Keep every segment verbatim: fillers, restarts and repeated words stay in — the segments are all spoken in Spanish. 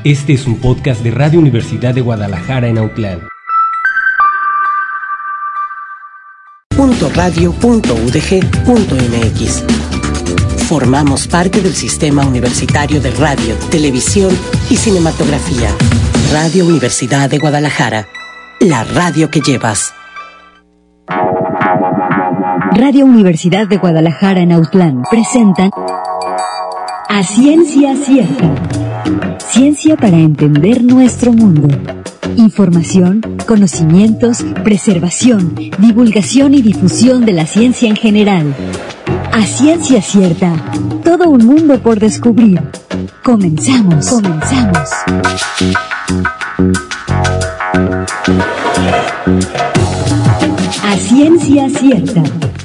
Este es un podcast de Radio Universidad de Guadalajara en Autlán. radio punto u d g punto m x. Formamos parte del Sistema Universitario de Radio, Televisión y Cinematografía. Radio Universidad de Guadalajara. La radio que llevas. Radio Universidad de Guadalajara en Autlán presenta A Ciencia Cierta. Ciencia para entender nuestro mundo. Información, conocimientos, preservación, divulgación y difusión de la ciencia en general. A Ciencia Cierta. Todo un mundo por descubrir. Comenzamos. Comenzamos. A Ciencia Cierta.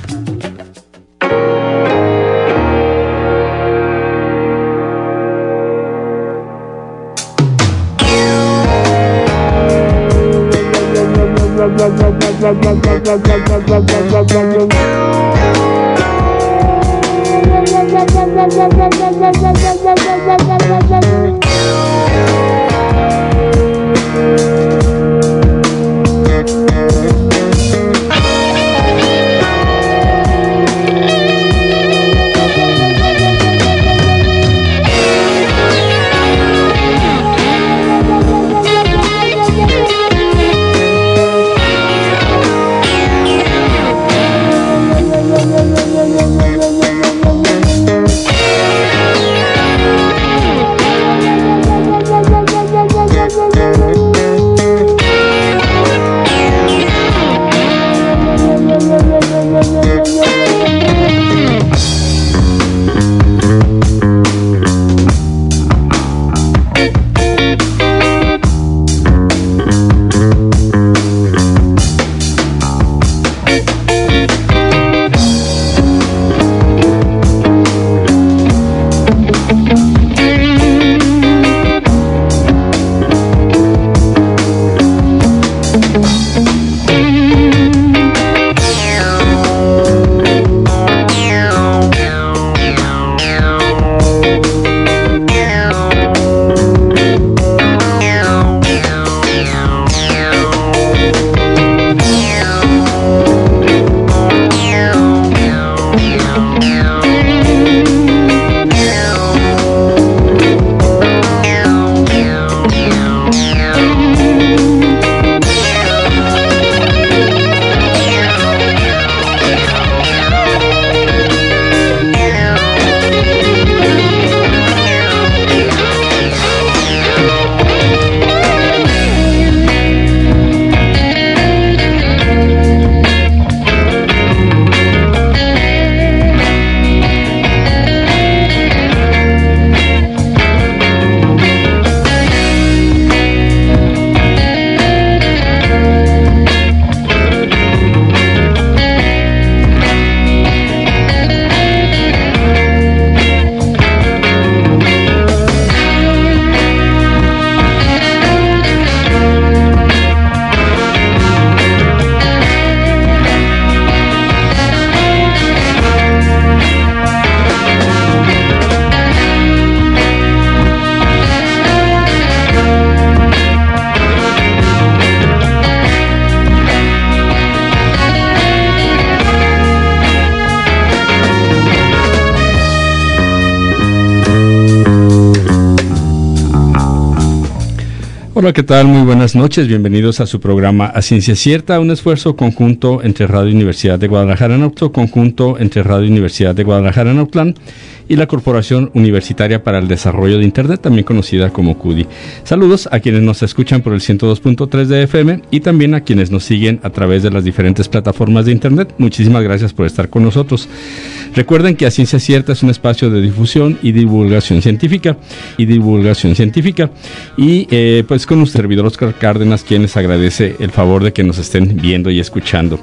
Hola, ¿qué tal? Muy buenas noches. Bienvenidos a su programa A Ciencia Cierta, un esfuerzo conjunto entre Radio Universidad de Guadalajara en Autlán, conjunto entre Radio Universidad de Guadalajara en Autlán y la Corporación Universitaria para el Desarrollo de Internet, también conocida como C U D I. Saludos a quienes nos escuchan por el ciento dos punto tres de F M y también a quienes nos siguen a través de las diferentes plataformas de Internet. Muchísimas gracias por estar con nosotros. Recuerden que A Ciencia Cierta es un espacio de difusión y divulgación científica y divulgación científica y eh, pues con un servidor Oscar Cárdenas, quien les agradece el favor de que nos estén viendo y escuchando.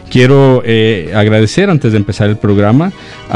Quiero eh, agradecer antes de empezar el programa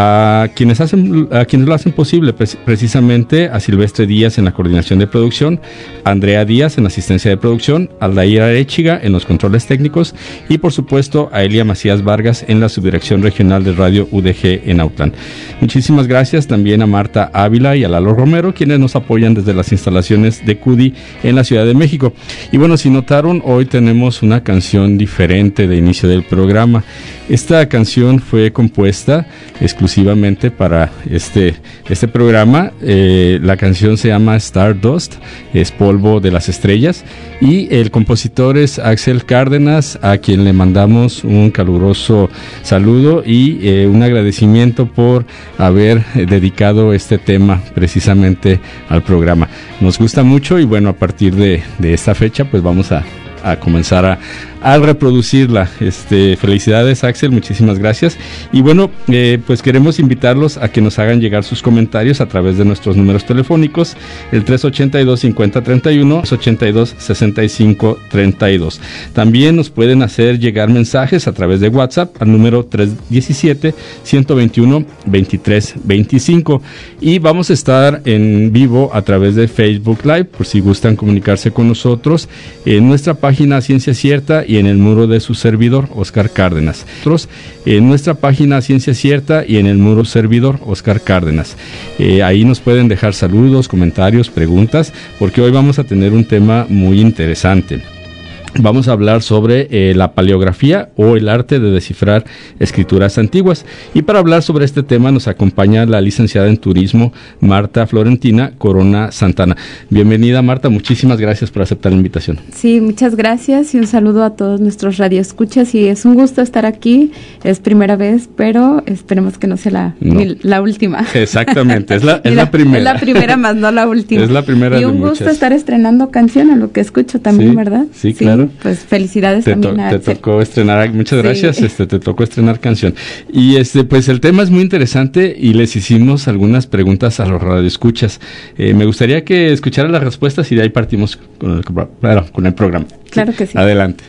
a quienes hacen a quienes lo hacen posible, pre- precisamente a Silvestre Díaz en la coordinación de producción, a Andrea Díaz en asistencia de producción, a Aldair Arechiga en los controles técnicos y por supuesto a Elia Macías Vargas en la subdirección regional de Radio U D G en Autlán. Muchísimas gracias también a Marta Ávila y a Lalo Romero, quienes nos apoyan desde las instalaciones de C U D I en la Ciudad de México. Y bueno, si notaron, hoy tenemos una canción diferente de inicio del programa. Esta canción fue compuesta exclusivamente para este, este programa. Eh, la canción se llama Stardust, es polvo de las estrellas, y el compositor es Axel Cárdenas, a quien le mandamos un caluroso saludo y eh, un agradecimiento por haber eh, dedicado este tema precisamente al programa. Nos gusta mucho y bueno, a partir de, de esta fecha pues vamos a, a comenzar a, a reproducirla. Este, felicidades, Axel, muchísimas gracias. Y bueno, eh, pues queremos invitarlos a que nos hagan llegar sus comentarios a través de nuestros números telefónicos, el tres ochenta y dos, cincuenta, treinta y uno, tres ochenta y dos, sesenta y cinco, treinta y dos. También nos pueden hacer llegar mensajes a través de WhatsApp al número tres diecisiete, ciento veintiuno, veintitrés veinticinco. Y vamos a estar en vivo a través de Facebook Live, por si gustan comunicarse con nosotros, en nuestra página Ciencia Cierta y en el muro de su servidor, Oscar Cárdenas. Nosotros, en nuestra página Ciencia Cierta y en el muro servidor, Oscar Cárdenas. Eh, ahí nos pueden dejar saludos, comentarios, preguntas, porque hoy vamos a tener un tema muy interesante. Vamos a hablar sobre eh, la paleografía o el arte de descifrar escrituras antiguas. Y para hablar sobre este tema nos acompaña la licenciada en turismo Marta Florentina Corona Santana. Bienvenida, Marta, muchísimas gracias por aceptar la invitación. Sí, muchas gracias y un saludo a todos nuestros radioescuchas, y es un gusto estar aquí, es primera vez, pero esperemos que no sea la, no. la última. Exactamente, es la, es la primera. Es la primera más no la última. Es la primera y un de gusto muchas. Estar estrenando canción, a lo que escucho también, sí, ¿verdad? Sí, claro. Pues felicidades te también to- a te Axel. tocó estrenar, muchas gracias, Sí. este te tocó estrenar canción. Y este pues el tema es muy interesante y les hicimos algunas preguntas a los radioescuchas. Eh, me gustaría que escucharan las respuestas y de ahí partimos con el, bueno, con el programa. Claro que sí. Adelante.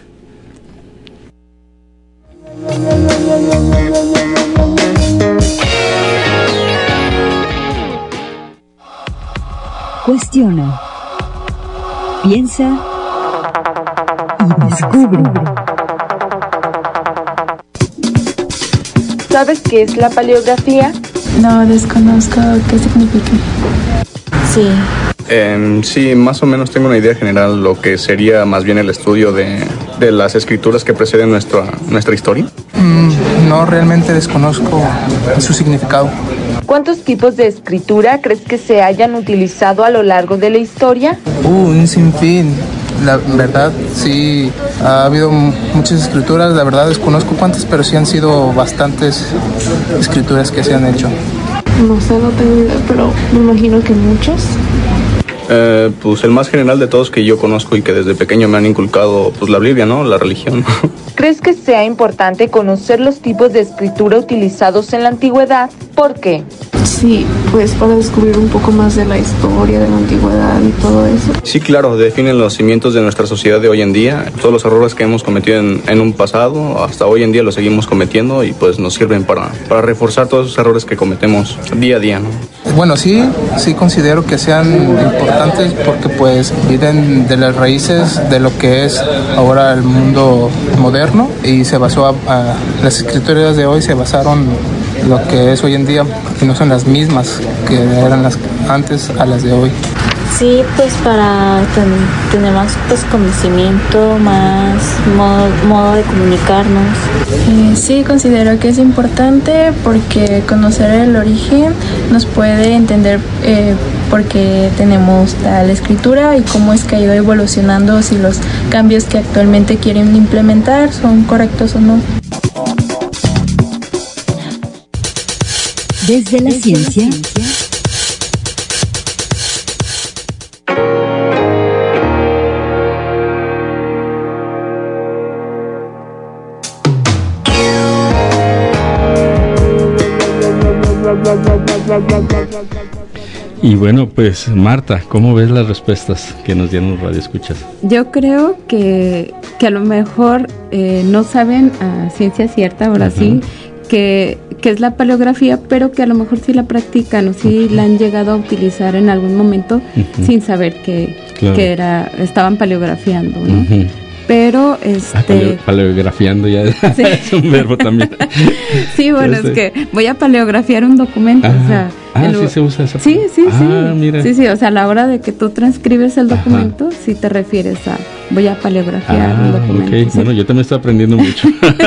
Cuestiona, piensa y descubre. ¿Sabes qué es la paleografía? No, desconozco qué significa. Sí. Eh, sí, más o menos tengo una idea general de lo que sería más bien el estudio de, de las escrituras que preceden nuestra, nuestra historia. Mm, no, realmente desconozco su significado. ¿Cuántos tipos de escritura crees que se hayan utilizado a lo largo de la historia? Uh, un sinfín. La verdad, sí, ha habido muchas escrituras. La verdad, desconozco cuántas, pero sí han sido bastantes escrituras que se han hecho. No sé, no tengo idea, pero me imagino que muchos. Eh, pues el más general de todos que yo conozco y que desde pequeño me han inculcado, pues la Biblia, ¿no? La religión. ¿Crees que sea importante conocer los tipos de escritura utilizados en la antigüedad? ¿Por qué? Sí, pues para descubrir un poco más de la historia de la antigüedad y todo eso. Sí, claro, definen los cimientos de nuestra sociedad de hoy en día. Todos los errores que hemos cometido en, en un pasado, hasta hoy en día los seguimos cometiendo y pues nos sirven para, para reforzar todos esos errores que cometemos día a día, ¿no? Bueno, sí, sí considero que sean importantes porque pues vienen de las raíces de lo que es ahora el mundo moderno y se basó a, a las escrituras de hoy se basaron lo que es hoy en día, porque no son las mismas que eran las antes a las de hoy. Sí, pues para ten, tener más pues, conocimiento, más modo, modo de comunicarnos. Eh, sí, considero que es importante porque conocer el origen nos puede entender eh, por qué tenemos tal escritura y cómo es que ha ido evolucionando, si los cambios que actualmente quieren implementar son correctos o no. Desde la ciencia, Y bueno, pues Marta, ¿cómo ves las respuestas que nos dieron los radioescuchas? Yo creo que, que a lo mejor eh, no saben a ciencia cierta, ahora Ajá. sí, que, que es la paleografía, pero que a lo mejor sí la practican o sí uh-huh. la han llegado a utilizar en algún momento uh-huh. sin saber que, claro. que era estaban paleografiando, ¿no? Uh-huh. Pero este ah, paleo, paleografiando ya sí. es un verbo también. Sí, bueno, este. es que voy a paleografiar un documento, ah, o sea, ah, el, sí se usa esa. Sí, sí, ah, sí. Mira. Sí, sí, o sea, a la hora de que tú transcribes el documento, sí te refieres a voy a paleografiar ah, un documento. Okay. ¿Sí? Bueno, yo también estoy aprendiendo mucho.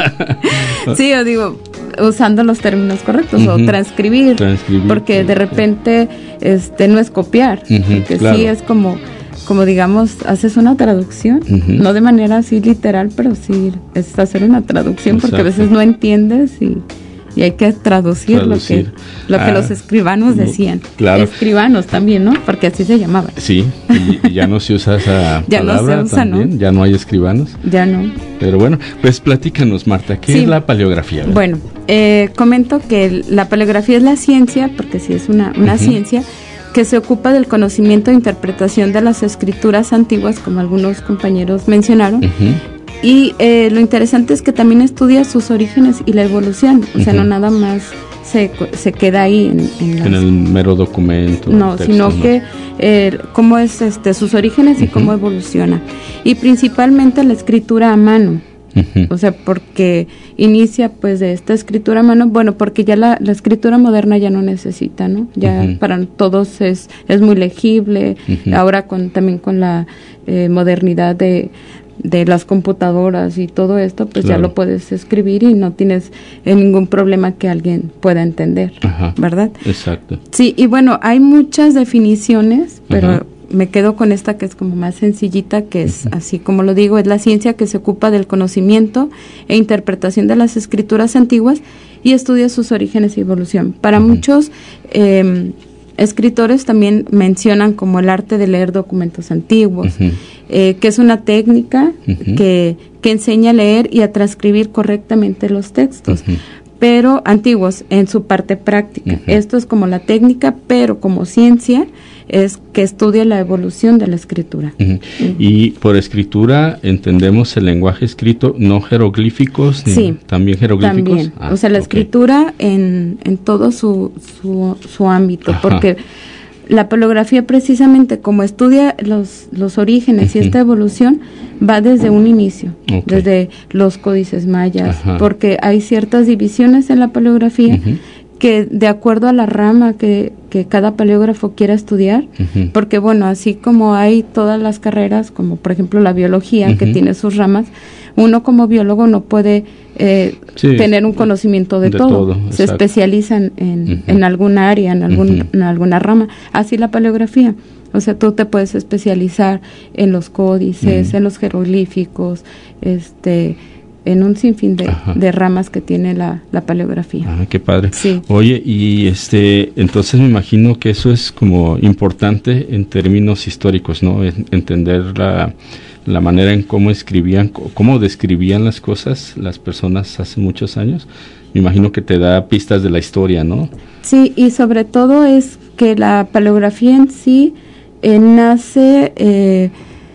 Sí, yo digo usando los términos correctos uh-huh. o transcribir, transcribir, porque de repente este no es copiar, uh-huh, porque claro. sí es como como digamos, haces una traducción, uh-huh. no de manera así literal, pero sí es hacer una traducción, Exacto. porque a veces no entiendes y, y hay que traducir, traducir. lo que lo ah, que los escribanos decían. Claro. Escribanos también, ¿no? Porque así se llamaba. Sí, y, y ya no se usa esa ya palabra no se usa, también, ¿no? Ya no hay escribanos. Ya no. Pero bueno, pues platícanos, Marta, ¿qué sí. es la paleografía? ¿Verdad? Bueno, eh, comento que la paleografía es la ciencia, porque sí es una, una uh-huh. ciencia, que se ocupa del conocimiento e interpretación de las escrituras antiguas, como algunos compañeros mencionaron, uh-huh. y eh, lo interesante es que también estudia sus orígenes y la evolución, o sea, uh-huh. no nada más se, se queda ahí en, en, las, en el mero documento. No, texto, sino ¿no? que eh, cómo es este sus orígenes y uh-huh. cómo evoluciona, y principalmente la escritura a mano. Uh-huh. O sea, porque inicia pues de esta escritura a mano, bueno, porque ya la, la escritura moderna ya no necesita, ¿no? Ya uh-huh. para todos es, es muy legible, uh-huh. ahora con también con la eh, modernidad de, de las computadoras y todo esto, pues claro. ya lo puedes escribir y no tienes eh, ningún problema que alguien pueda entender, uh-huh. ¿verdad? Exacto. Sí, y bueno, hay muchas definiciones, pero... Uh-huh. me quedo con esta que es como más sencillita, que es, uh-huh. así como lo digo, es la ciencia que se ocupa del conocimiento e interpretación de las escrituras antiguas y estudia sus orígenes y evolución. Para uh-huh. muchos eh, escritores también mencionan como el arte de leer documentos antiguos, uh-huh. eh, que es una técnica uh-huh. que, que enseña a leer y a transcribir correctamente los textos. Uh-huh. Pero antiguos en su parte práctica. Uh-huh. Esto es como la técnica, pero como ciencia es que estudia la evolución de la escritura. Uh-huh. Uh-huh. Y por escritura entendemos el lenguaje escrito, no jeroglíficos, ni sí, también jeroglíficos. También. Ah, o sea, la okay. escritura en, en todo su, su, su ámbito, Ajá. porque la paleografía precisamente como estudia los, los orígenes uh-huh. y esta evolución va desde un inicio, okay. desde los códices mayas, Ajá. porque hay ciertas divisiones en la paleografía uh-huh. que de acuerdo a la rama que, que cada paleógrafo quiera estudiar, uh-huh. porque bueno, así como hay todas las carreras, como por ejemplo la biología uh-huh. que tiene sus ramas, uno como biólogo no puede eh, sí, tener un conocimiento de, de todo, todo se especializan en, uh-huh. en alguna área, en, algún, uh-huh. en alguna rama, así la paleografía, o sea, tú te puedes especializar en los códices, uh-huh. en los jeroglíficos, este... en un sinfín de, de ramas que tiene la, la paleografía. Ah, qué padre. Sí. Oye, y este, entonces me imagino que eso es como importante en términos históricos, ¿no? En, entender la, la manera en cómo escribían, cómo describían las cosas las personas hace muchos años. Me imagino que te da pistas de la historia, ¿no? Sí, y sobre todo es que la paleografía en sí eh, nace... Eh,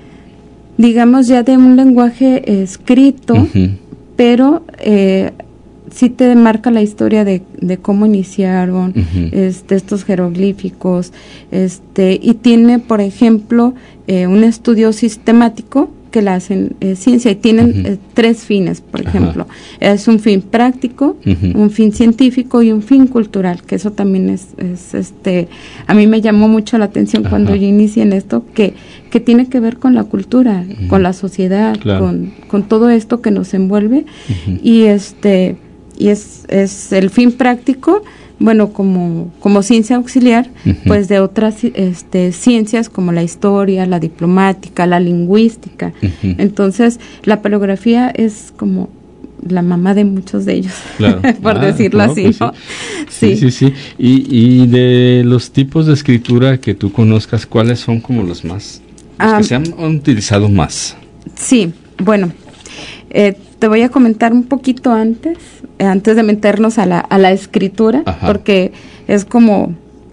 digamos ya de un lenguaje escrito, uh-huh. pero eh, sí te marca la historia de, de cómo iniciaron uh-huh. este, estos jeroglíficos, este, y tiene, por ejemplo, eh, un estudio sistemático que la hacen eh, ciencia y tienen uh-huh. eh, tres fines, por Ajá. ejemplo. Es un fin práctico, uh-huh. un fin científico y un fin cultural, que eso también es, es este, a mí me llamó mucho la atención Ajá. cuando yo inicié en esto, que, que tiene que ver con la cultura, uh-huh. con la sociedad, claro. con, con todo esto que nos envuelve, uh-huh. y este, y es, es el fin práctico, bueno, como, como ciencia auxiliar, uh-huh. pues de otras este, ciencias como la historia, la diplomática, la lingüística. Uh-huh. Entonces, la paleografía es como la mamá de muchos de ellos, claro. por ah, decirlo no, así, pues ¿no? Sí, sí, sí. sí. Y, y de los tipos de escritura que tú conozcas, ¿cuáles son como los más, los um, que se han utilizado más? Sí, bueno, eh, te voy a comentar un poquito antes, eh, antes de meternos a la, a la escritura, Ajá. porque es como,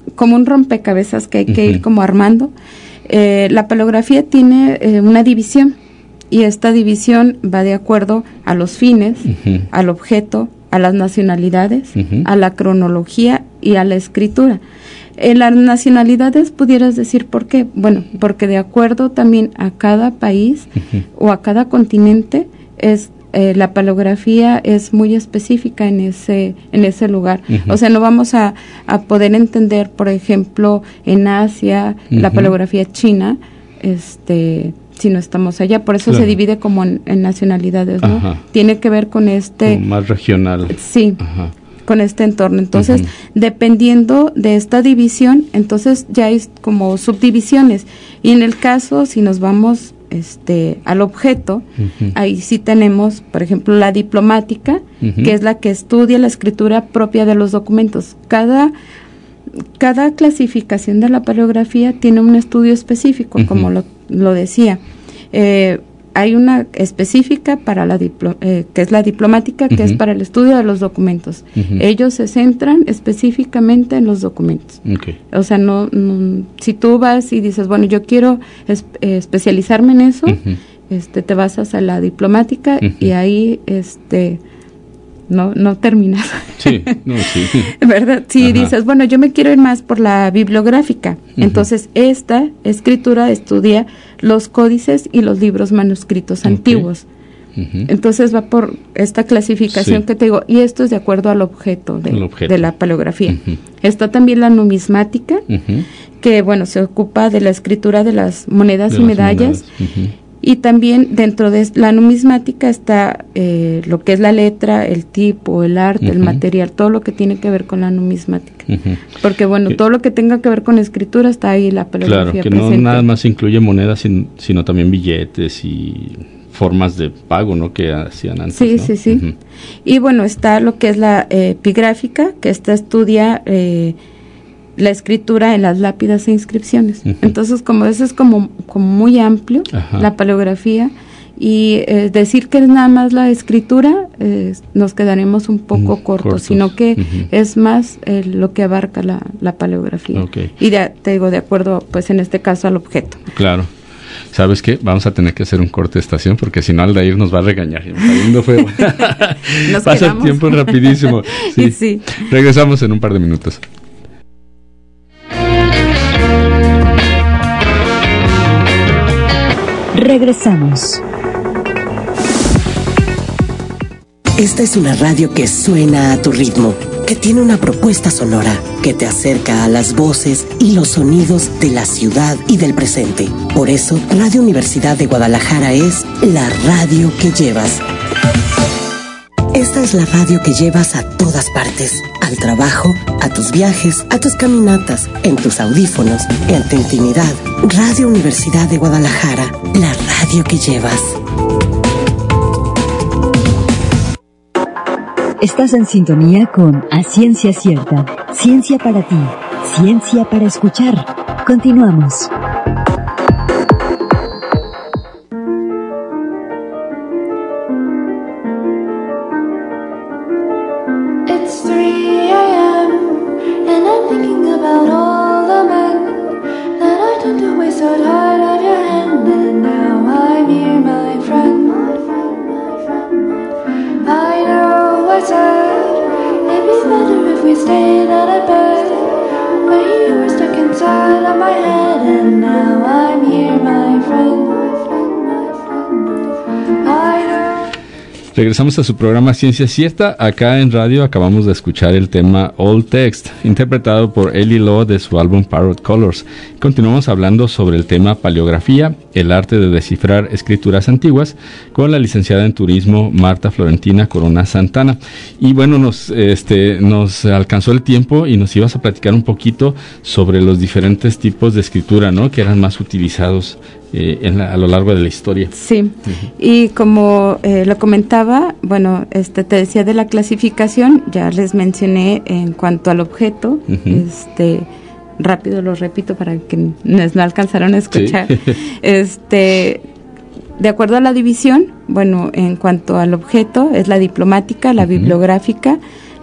como un rompecabezas que hay que uh-huh. ir como armando. Eh, la paleografía tiene eh, una división, y esta división va de acuerdo a los fines, uh-huh. al objeto, a las nacionalidades, uh-huh. a la cronología y a la escritura. En las nacionalidades pudieras decir por qué. Bueno, porque de acuerdo también a cada país uh-huh. o a cada continente, es eh, la paleografía es muy específica en ese en ese lugar. Uh-huh. O sea, no vamos a, a poder entender, por ejemplo, en Asia, uh-huh. la paleografía china, este... si no estamos allá, por eso claro. se divide como en, en nacionalidades, ¿no? Ajá. Tiene que ver con este... Como más regional. Sí, Ajá. con este entorno. Entonces, uh-huh. dependiendo de esta división, entonces ya hay como subdivisiones. Y en el caso, si nos vamos este al objeto, uh-huh. ahí sí tenemos, por ejemplo, la diplomática, uh-huh. que es la que estudia la escritura propia de los documentos. Cada... Cada clasificación de la paleografía tiene un estudio específico, uh-huh. como lo, lo decía. Eh, hay una específica para la diplo, eh, que es la diplomática, que uh-huh. es para el estudio de los documentos. Uh-huh. Ellos se centran específicamente en los documentos. Okay. O sea, no, no, si tú vas y dices, bueno, yo quiero es, eh, especializarme en eso, uh-huh. este, te vas a la diplomática uh-huh. y ahí, este... no no terminas. Sí, no, sí. ¿Verdad? Si Ajá. dices, bueno, yo me quiero ir más por la bibliográfica, uh-huh. entonces esta escritura estudia los códices y los libros manuscritos okay. antiguos. Uh-huh. Entonces va por esta clasificación sí. que te digo, y esto es de acuerdo al objeto de, objeto. de la paleografía. Uh-huh. Está también la numismática, uh-huh. que bueno, se ocupa de la escritura de las monedas de y las medallas. Monedas. Uh-huh. Y también dentro de la numismática está eh, lo que es la letra, el tipo, el arte, uh-huh. el material, todo lo que tiene que ver con la numismática. Uh-huh. Porque bueno, que, todo lo que tenga que ver con escritura está ahí la paleografía. Claro, que presente. No nada más incluye monedas, sin, sino también billetes y formas de pago, ¿no? Que hacían antes. Sí, ¿no? sí, sí. Uh-huh. Y bueno, está lo que es la eh, epigráfica, que esta estudia... Eh, la escritura en las lápidas e inscripciones. Uh-huh. Entonces, como eso es como, como muy amplio, Ajá. la paleografía, y eh, decir que es nada más la escritura, eh, nos quedaremos un poco uh, cortos, cortos, sino que uh-huh. es más eh, lo que abarca la, la paleografía. Okay. Y de, te digo, de acuerdo, pues en este caso, al objeto. Claro. ¿Sabes qué? Vamos a tener que hacer un corte de estación porque si no Aldair nos va a regañar. Fue... Pasa el tiempo rapidísimo. Sí. Sí. Regresamos en un par de minutos. Regresamos. Esta es una radio que suena a tu ritmo, que tiene una propuesta sonora, que te acerca a las voces y los sonidos de la ciudad y del presente. Por eso, Radio Universidad de Guadalajara es la radio que llevas. Esta es la radio que llevas a todas partes, al trabajo, a tus viajes, a tus caminatas, en tus audífonos, en tu intimidad. Radio Universidad de Guadalajara, la radio que llevas. Estás en sintonía con A Ciencia Cierta, ciencia para ti, ciencia para escuchar. Continuamos. Regresamos a su programa Ciencia Cierta. Acá en radio acabamos de escuchar el tema Old Text, interpretado por Ellie Law de su álbum Parrot Colors. Continuamos hablando sobre el tema paleografía, el arte de descifrar escrituras antiguas, con la licenciada en turismo Marta Florentina Corona Santana. Y bueno, nos, este, nos alcanzó el tiempo y nos ibas a platicar un poquito sobre los diferentes tipos de escritura, ¿no?, que eran más utilizados Eh, en la, a lo largo de la historia. Sí, uh-huh. Y como eh, lo comentaba, bueno, este te decía de la clasificación, ya les mencioné en cuanto al objeto, uh-huh. este rápido lo repito para que nos no alcanzaron a escuchar. Sí. Este, de acuerdo a la división, bueno, en cuanto al objeto, es la diplomática, la uh-huh. bibliográfica,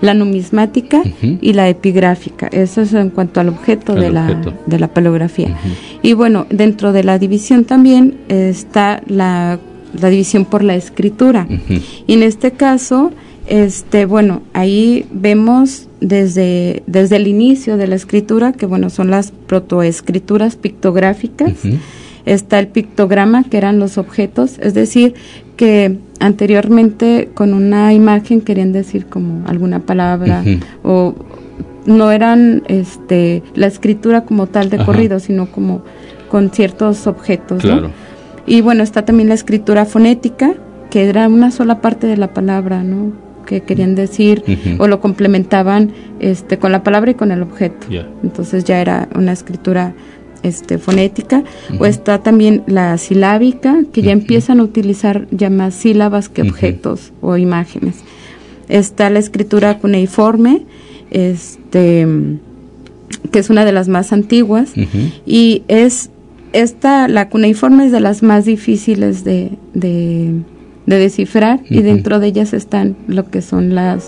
la numismática uh-huh. y la epigráfica. Eso es en cuanto al objeto, de la, de la paleografía. Uh-huh. Y bueno, dentro de la división también está la, la división por la escritura. Uh-huh. Y en este caso, este, bueno, ahí vemos desde, desde el inicio de la escritura, que bueno, son las protoescrituras pictográficas. Uh-huh. Está el pictograma, que eran los objetos, es decir, que anteriormente con una imagen querían decir como alguna palabra, uh-huh. o no eran este la escritura como tal de Ajá. corrido, sino como con ciertos objetos, claro. ¿no? Y bueno, está también la escritura fonética, que era una sola parte de la palabra, ¿no? Que querían decir, uh-huh. o lo complementaban este con la palabra y con el objeto. Yeah. Entonces ya era una escritura este fonética. Uh-huh. O está también la silábica, que ya uh-huh. empiezan a utilizar ya más sílabas que objetos uh-huh. o imágenes. Está la escritura cuneiforme, este que es una de las más antiguas, uh-huh. y es esta, la cuneiforme es de las más difíciles de, de, de descifrar, uh-huh. y dentro de ellas están lo que son las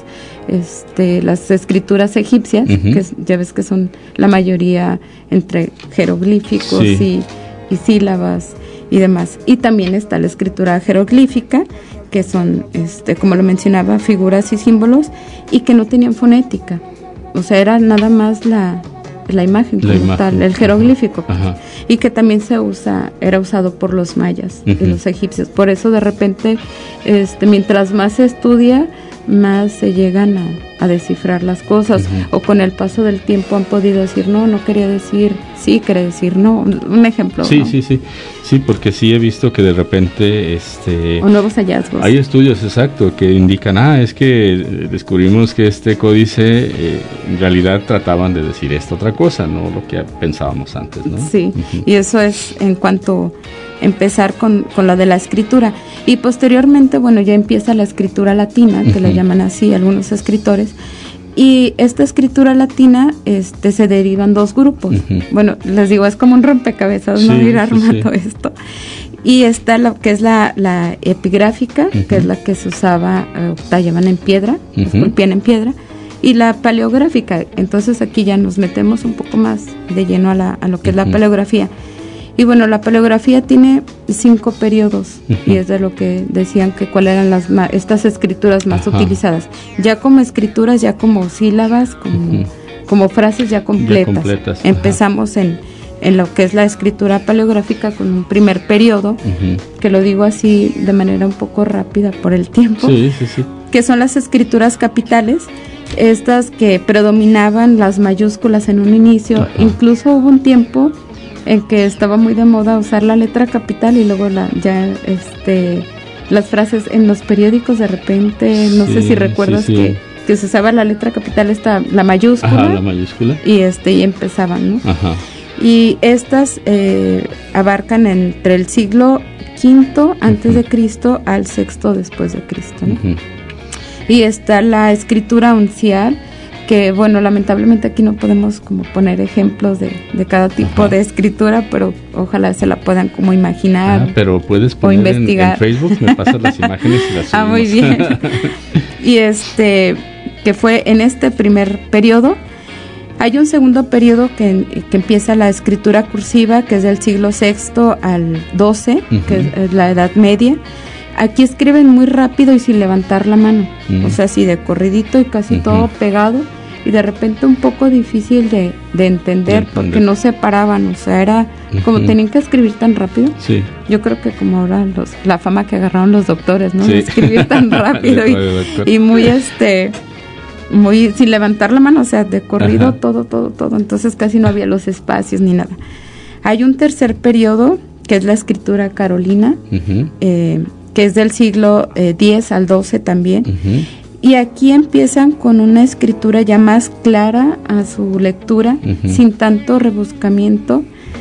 este las escrituras egipcias, uh-huh. que es, ya ves que son la mayoría entre jeroglíficos sí. y, y sílabas y demás. Y también está la escritura jeroglífica, que son, este como lo mencionaba, figuras y símbolos, y que no tenían fonética. O sea, era nada más la, la imagen la como imagen. tal, el jeroglífico. Ajá. Y que también se usa, era usado por los mayas uh-huh. y los egipcios. Por eso de repente, este mientras más se estudia, más se llegan a, a descifrar las cosas, uh-huh. o con el paso del tiempo han podido decir, no, no quería decir sí, quería decir no. Un ejemplo. Sí, ¿no? sí, sí. Sí, porque sí he visto que de repente este o nuevos hallazgos. Hay estudios, exacto, que indican, ah, es que descubrimos que este códice eh, en realidad trataban de decir esta otra cosa, no lo que pensábamos antes, ¿no? Sí, uh-huh. y eso es en cuanto empezar con, con lo de la escritura. Y posteriormente, bueno, ya empieza la escritura latina, que uh-huh. le llaman así algunos escritores. Y esta escritura latina este, se derivan dos grupos. Uh-huh. Bueno, les digo, es como un rompecabezas, sí, no ir armando sí, sí. esto. Y está lo que es la, la epigráfica, uh-huh. que es la que se usaba, eh, tallaban en piedra, uh-huh. esculpían en piedra, y la paleográfica. Entonces aquí ya nos metemos un poco más de lleno a, la, a lo que uh-huh. es la paleografía. Y bueno, la paleografía tiene cinco periodos, uh-huh. y es de lo que decían que cuáles eran las ma- estas escrituras más Ajá. utilizadas. Ya como escrituras, ya como sílabas, como, uh-huh. como frases ya completas. Ya completas. Empezamos en, en lo que es la escritura paleográfica con un primer periodo, uh-huh. que lo digo así de manera un poco rápida por el tiempo, sí, sí, sí. que son las escrituras capitales, estas que predominaban las mayúsculas en un inicio. Ajá. Incluso hubo un tiempo en que estaba muy de moda usar la letra capital y luego la ya este las frases en los periódicos de repente, no sí, sé si recuerdas sí, sí. que que se usaba la letra capital, esta la mayúscula, Ajá, la mayúscula y este y empezaban, ¿no? Ajá. Y estas eh, abarcan entre el siglo quinto antes uh-huh. de Cristo al sexto después de Cristo, ¿no? Uh-huh. Y está la escritura uncial, que bueno, lamentablemente aquí no podemos como poner ejemplos de, de cada tipo Ajá. de escritura, pero ojalá se la puedan como imaginar. Ah, pero puedes poner o investigar. En, en Facebook, me pasas las imágenes y las subimos. Ah, muy bien. Y este, que fue en este primer periodo. Hay un segundo periodo que, que empieza la escritura cursiva, que es del siglo sexto al doce, uh-huh. que es la Edad Media. Aquí escriben muy rápido y sin levantar la mano, uh-huh. o sea, así de corridito y casi uh-huh. todo pegado, y de repente un poco difícil de, de, entender, de entender porque no se paraban, o sea, era uh-huh. como tenían que escribir tan rápido. Sí. Yo creo que como ahora los, la fama que agarraron los doctores, ¿no? Sí. De escribir tan rápido y, y muy este muy sin levantar la mano, o sea, de corrido Ajá. todo, todo, todo, entonces casi no había los espacios ni nada. Hay un tercer periodo que es la escritura carolina, uh-huh. eh, que es del siglo eh, diez al doce también, uh-huh. y aquí empiezan con una escritura ya más clara a su lectura, uh-huh. sin tanto rebuscamiento.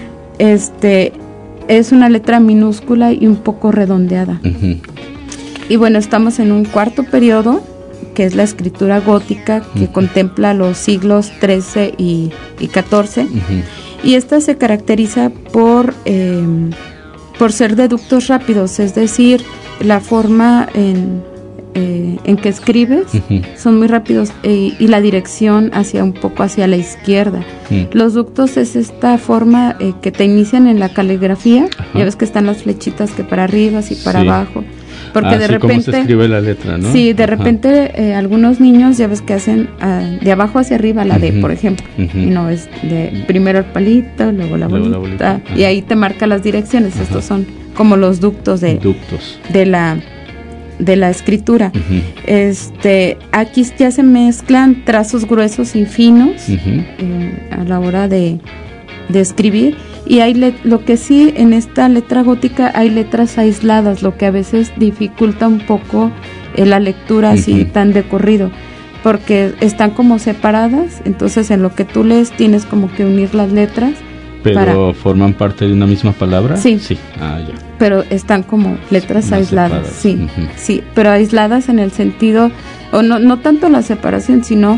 Este es una letra minúscula y un poco redondeada. Uh-huh. Y bueno, estamos en un cuarto periodo, que es la escritura gótica, que uh-huh. contempla los siglos trece y, y catorce, uh-huh. y esta se caracteriza por, eh, por ser deductos rápidos, es decir, la forma en, eh, en que escribes Uh-huh. son muy rápidos eh, y la dirección hacia un poco hacia la izquierda. Uh-huh. Los ductos es esta forma eh, que te inician en la caligrafía. Ajá. Ya ves que están las flechitas que para arriba y para Sí. abajo. Porque Ah, de sí, cómo repente se escribe la letra, ¿no? sí, de Ajá. repente eh, algunos niños ya ves que hacen ah, de abajo hacia arriba la D, Ujú. por ejemplo. Ujú. Y no es de primero el palito, luego la Luego la bolita, bolita, ajá. y ahí te marca las direcciones. Ajá. Estos son como los ductos de Ductos. de la de la escritura. Ujú. Este, aquí ya se mezclan trazos gruesos y finos Ujú. eh, a la hora de, de escribir, y hay le- lo que sí en esta letra gótica hay letras aisladas, lo que a veces dificulta un poco eh, la lectura así Ujú. tan de corrido, porque están como separadas, entonces en lo que tú lees tienes como que unir las letras, Pero para- forman parte de una misma palabra. Sí. Sí. Ah, ya. pero están como letras Más aisladas, separadas. sí, Ujú. sí, pero aisladas en el sentido, o no, no tanto la separación, sino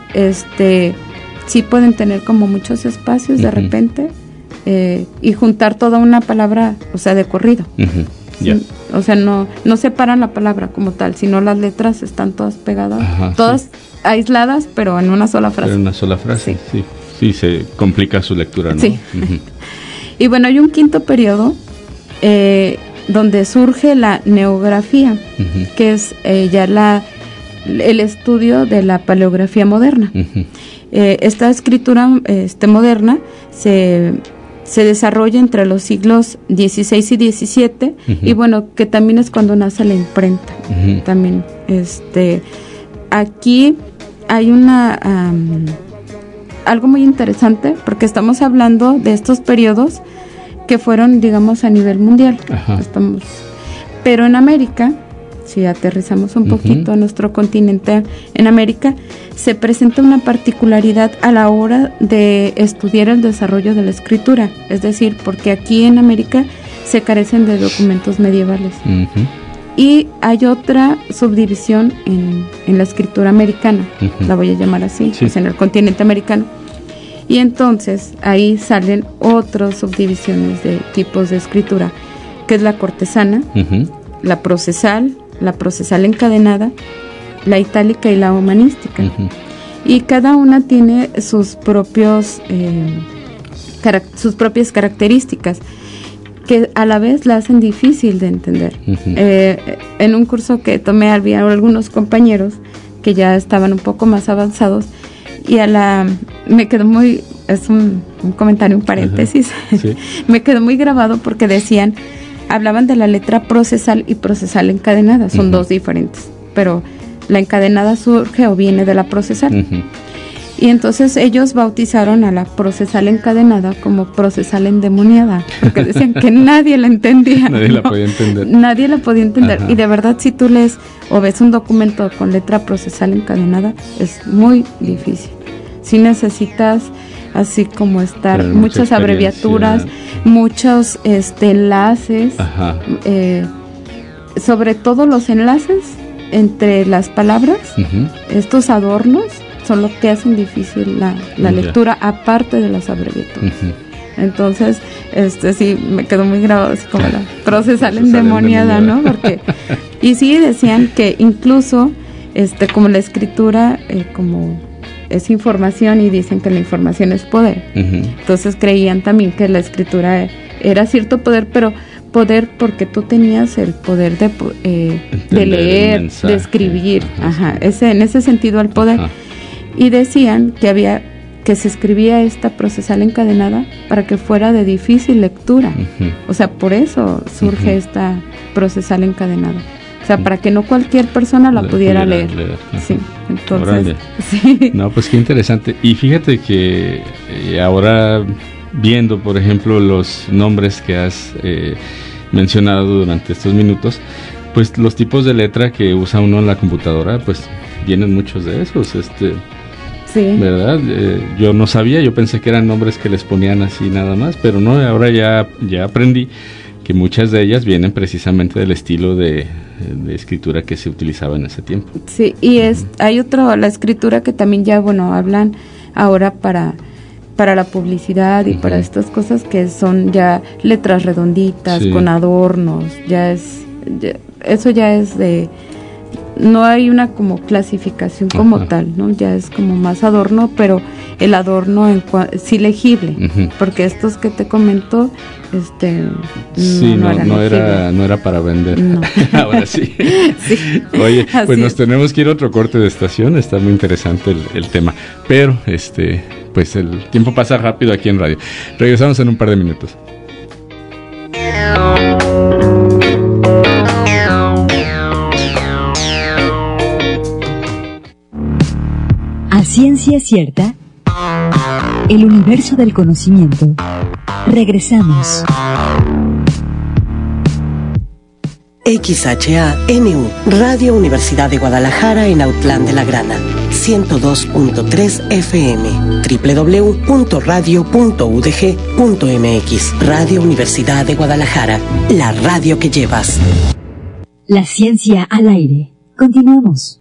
este, sí pueden tener como muchos espacios de Ujú. repente eh, y juntar toda una palabra, o sea, de corrido. Ujú. Ya. Sí, o sea, no, no separan la palabra como tal, sino las letras están todas pegadas, Ajá, todas aisladas, pero en una sola frase. Pero en una sola frase. Sí. Sí. Sí, se complica su lectura, ¿no? Sí. Ujú. Y bueno, hay un quinto periodo eh, donde surge la neografía, Ujú. que es eh, ya la, el estudio de la paleografía moderna. Ujú. Eh, esta escritura este, moderna se, se desarrolla entre los siglos dieciséis y diecisiete, Ujú. y bueno, que también es cuando nace la imprenta. Ujú. También, este, aquí hay una... am, algo muy interesante, porque estamos hablando de estos periodos que fueron, digamos, a nivel mundial. Ajá. Estamos, pero en América, si aterrizamos un Ujú. poquito a nuestro continente, en América se presenta una particularidad a la hora de estudiar el desarrollo de la escritura, es decir, porque aquí en América se carecen de documentos medievales. Ujú. Y hay otra subdivisión en, en la escritura americana, Ujú. la voy a llamar así, Sí. pues en el continente americano. Y entonces ahí salen otras subdivisiones de tipos de escritura, que es la cortesana, Ujú. la procesal, la procesal encadenada, la itálica y la humanística. Ujú. Y cada una tiene sus propios eh, carac- sus propias características, que a la vez la hacen difícil de entender. Ujú. Eh, en un curso que tomé había algunos compañeros que ya estaban un poco más avanzados, y a la me quedó muy, es un, un comentario, un paréntesis, Sí. me quedó muy grabado porque decían, hablaban de la letra procesal y procesal encadenada, son Ujú. dos diferentes, pero la encadenada surge o viene de la procesal. Ujú. Y entonces ellos bautizaron a la procesal encadenada como procesal endemoniada, porque decían que nadie la entendía. Nadie la ¿no? podía entender. Nadie la podía entender. Ajá. Y de verdad, si tú lees o ves un documento con letra procesal encadenada, es muy difícil. Si necesitas así como estar, Tener mucha muchas abreviaturas, muchos este, enlaces, Ajá. eh, sobre todo los enlaces entre las palabras, Ujú. estos adornos son lo que hacen difícil la, la Ya. lectura, aparte de las abreviaturas. Ujú. Entonces, este sí, me quedó muy grabado así como la procesal Procesal endemoniada, ¿no? endemoniada. Porque, y sí decían que incluso, este, como la escritura, eh, como es información, y dicen que la información es poder. Ujú. Entonces creían también que la escritura era cierto poder, pero poder porque tú tenías el poder de, po- eh, de Entender el leer, mensaje. de escribir, Ajá, ajá, ese, en ese sentido el poder. Ajá. Y decían que había que se escribía esta procesal encadenada para que fuera de difícil lectura. Ujú. O sea, por eso surge Ujú. esta procesal encadenada. O sea, para que no cualquier persona la La pudiera, pudiera leer. leer, ajá. Sí, entonces, Órale. sí. No, pues qué interesante. Y fíjate que eh, ahora viendo, por ejemplo, los nombres que has eh, mencionado durante estos minutos, pues los tipos de letra que usa uno en la computadora, pues vienen muchos de esos, este, Sí. ¿verdad? Eh, yo no sabía, yo pensé que eran nombres que les ponían así nada más, pero no, ahora ya, ya aprendí que muchas de ellas vienen precisamente del estilo de, de escritura que se utilizaba en ese tiempo. Sí, y es hay otro, la escritura que también ya, bueno, hablan ahora para para la publicidad y Ujú. para estas cosas que son ya letras redonditas, Sí. con adornos, ya es, ya- eso ya es de, no hay una como clasificación como Ajá. tal, ¿no? Ya es como más adorno, pero el adorno en cua- sí legible, uh-huh. porque estos que te comento, este, sí, no, no, no, no era, no era para vender. No. Ahora sí. sí. Oye, pues Así nos es. tenemos que ir a otro corte de estación, está muy interesante el, el tema, pero este, pues el tiempo pasa rápido aquí en radio. Regresamos en un par de minutos. A ciencia cierta, el universo del conocimiento. Regresamos. X H A N U, Radio Universidad de Guadalajara en Autlán de la Grana, ciento dos punto tres F M, doble u doble u doble u punto radio punto u d g punto m x. Radio Universidad de Guadalajara, la radio que llevas. La ciencia al aire. Continuamos.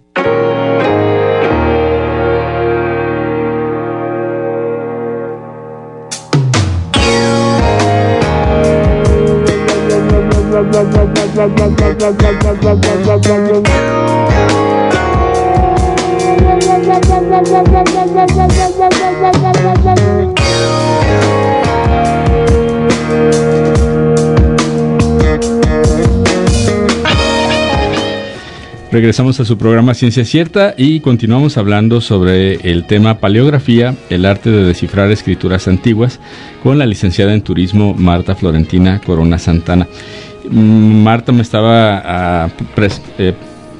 Regresamos a su programa Ciencia Cierta y continuamos hablando sobre el tema paleografía, el arte de descifrar escrituras antiguas, con la licenciada en turismo Marta Florentina Corona Santana. Marta me estaba uh, pres, eh,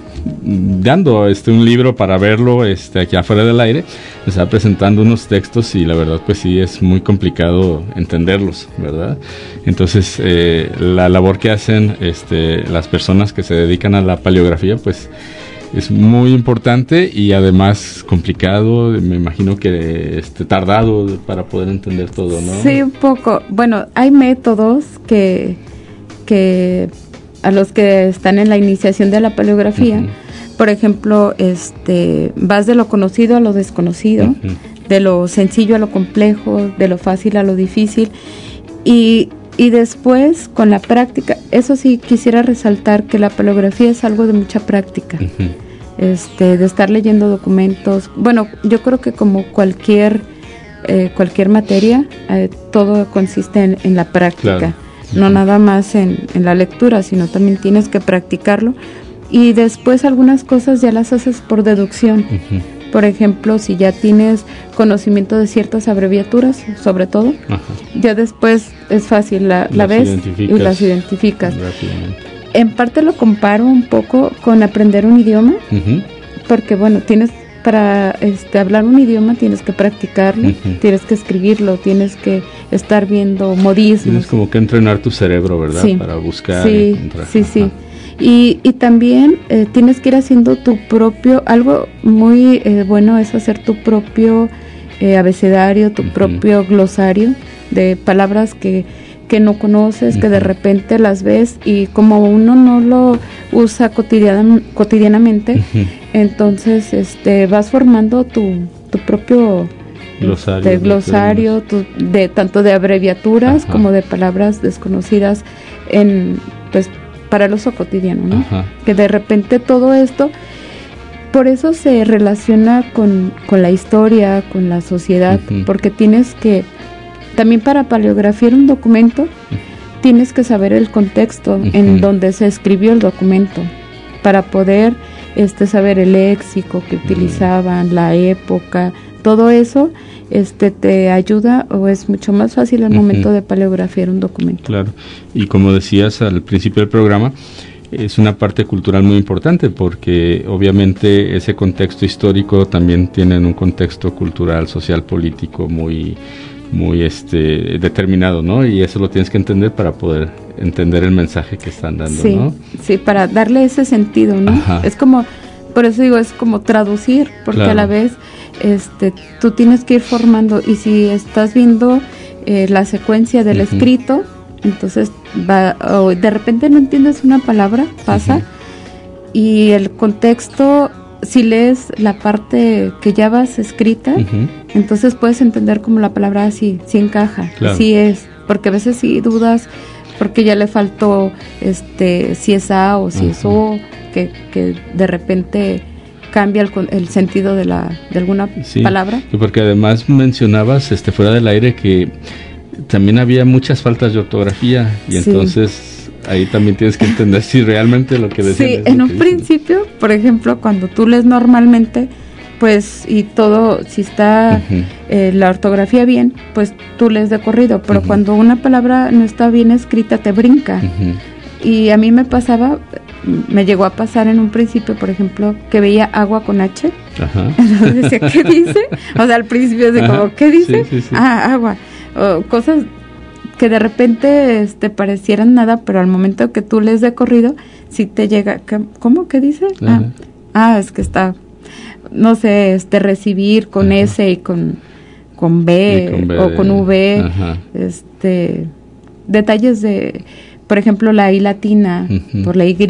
dando este un libro para verlo este aquí afuera del aire, me estaba presentando unos textos y la verdad pues sí es muy complicado entenderlos, ¿verdad? Entonces eh, la labor que hacen este las personas que se dedican a la paleografía pues es muy importante y además complicado, me imagino que este tardado para poder entender todo, ¿no? Sí, un poco. Bueno, hay métodos que que a los que están en la iniciación de la paleografía, uh-huh. por ejemplo, este, vas de lo conocido a lo desconocido, uh-huh. de lo sencillo a lo complejo, de lo fácil a lo difícil, y, y después con la práctica, eso sí quisiera resaltar que la paleografía es algo de mucha práctica, uh-huh. este, de estar leyendo documentos. Bueno, yo creo que como cualquier eh, cualquier materia, eh, todo consiste en, en la práctica. Claro. No uh-huh. nada más en, en la lectura, sino también tienes que practicarlo y después algunas cosas ya las haces por deducción. Uh-huh. Por ejemplo, si ya tienes conocimiento de ciertas abreviaturas, sobre todo, uh-huh. ya después es fácil, la, la ves y las identificas. En parte lo comparo un poco con aprender un idioma, uh-huh. porque bueno, tienes para este, hablar un idioma tienes que practicarlo, uh-huh. tienes que escribirlo, tienes que estar viendo modismos. Tienes como que entrenar tu cerebro, ¿verdad? Sí. Para buscar. Sí, encontrar. sí, sí. Y, y también eh, tienes que ir haciendo tu propio, algo muy eh, bueno es hacer tu propio eh, abecedario, tu uh-huh. propio glosario de palabras que, que no conoces, uh-huh. que de repente las ves y como uno no lo usa cotidiana, cotidianamente, uh-huh. entonces este vas formando tu, tu propio glosario, de glosario tu, de tanto de abreviaturas Ajá. como de palabras desconocidas en pues para el uso cotidiano, ¿no? Ajá. Que de repente todo esto, por eso se relaciona con, con la historia, con la sociedad, uh-huh. porque tienes que, también para paleografiar un documento, uh-huh. tienes que saber el contexto uh-huh. en donde se escribió el documento, para poder este saber el léxico que uh-huh. utilizaban, la época, todo eso este te ayuda o es mucho más fácil al uh-huh. momento de paleografiar un documento. Claro, y como decías al principio del programa, es una parte cultural muy importante porque obviamente ese contexto histórico también tiene un contexto cultural, social, político muy muy este determinado, ¿no? Y eso lo tienes que entender para poder entender el mensaje que están dando, sí, ¿no? Sí, para darle ese sentido, ¿no? Ajá. Es como, por eso digo, es como traducir, porque claro. a la vez este tú tienes que ir formando y si estás viendo eh, la secuencia del uh-huh. escrito, entonces va o de repente no entiendes una palabra, pasa, uh-huh. y el contexto, si lees la parte que ya vas escrita, uh-huh. entonces puedes entender como la palabra sí, sí encaja, claro. sí es, porque a veces sí dudas porque ya le faltó este si es A o si uh-huh. es O, que, que de repente cambia el, el sentido de la de alguna sí, palabra. Porque además mencionabas este fuera del aire que también había muchas faltas de ortografía y sí. entonces ahí también tienes que entender si realmente lo que decían. Sí, en un principio, por ejemplo, cuando tú lees normalmente, pues, y todo, si está uh-huh. eh, la ortografía bien, pues tú lees de corrido, pero uh-huh. cuando una palabra no está bien escrita, te brinca. Uh-huh. Y a mí me pasaba, me llegó a pasar en un principio, por ejemplo, que veía agua con H. Ajá. Entonces decía, ¿qué dice? O sea, al principio de como, ¿qué dice? Sí, sí, sí. Ah, agua. O cosas que de repente este, parecieran nada, pero al momento que tú lees de corrido, sí te llega, ¿cómo? ¿Qué dice? Ah, ah, es que está, no sé, este recibir con Ajá. S y con, con, B, y con B o con V. Ajá. Este, detalles de... Por ejemplo, la I latina uh-huh. por la Y,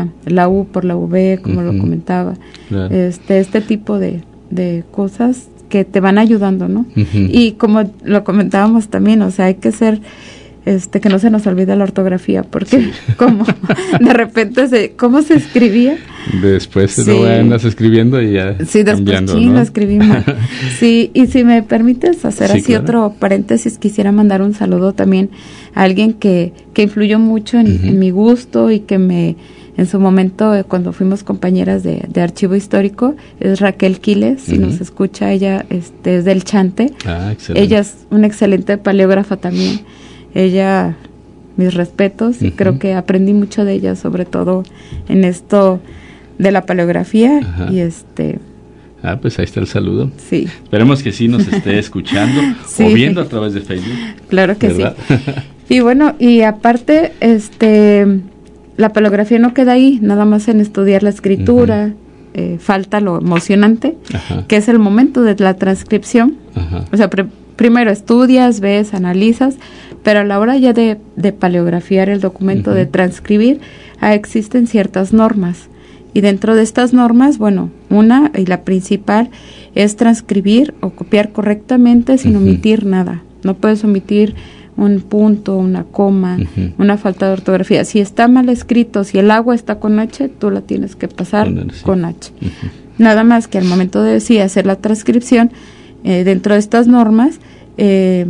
la U por la V, como uh-huh. lo comentaba. Claro. Este este tipo de, de cosas que te van ayudando, ¿no? Uh-huh. Y como lo comentábamos también, o sea, hay que ser, este que no se nos olvide la ortografía, porque sí. como de repente, se, ¿cómo se escribía? Después sí. lo andas escribiendo y ya sí, después sí, ¿no? lo escribimos. Sí, y si me permites hacer sí, así claro. otro paréntesis, quisiera mandar un saludo también a alguien que, que influyó mucho en, uh-huh. en mi gusto y que me, en su momento, eh, cuando fuimos compañeras de, de archivo histórico, es Raquel Quiles, uh-huh. si nos escucha, ella este, es del Chante. Ah, excelente. Ella es una excelente paleógrafa también. Ella, mis respetos, uh-huh. y creo que aprendí mucho de ella, sobre todo en esto de la paleografía. Ajá. Y este ah pues ahí está el saludo. Sí, esperemos que sí nos esté escuchando sí. o viendo a través de Facebook. Claro que ¿verdad? Sí. Y bueno, y aparte este la paleografía no queda ahí nada más en estudiar la escritura. Uh-huh. eh, falta lo emocionante. Ajá. Que es el momento de la transcripción. Ajá. O sea, pre- primero estudias, ves, analizas, pero a la hora ya de, de paleografiar el documento, uh-huh. de transcribir, ah, existen ciertas normas. Y dentro de estas normas, bueno, una y la principal es transcribir o copiar correctamente sin uh-huh. omitir nada. No puedes omitir un punto, una coma, uh-huh. una falta de ortografía. Si está mal escrito, si el agua está con H, tú la tienes que pasar Poner, sí. con H. Uh-huh. Nada más que al momento de sí, hacer la transcripción, eh, dentro de estas normas, eh,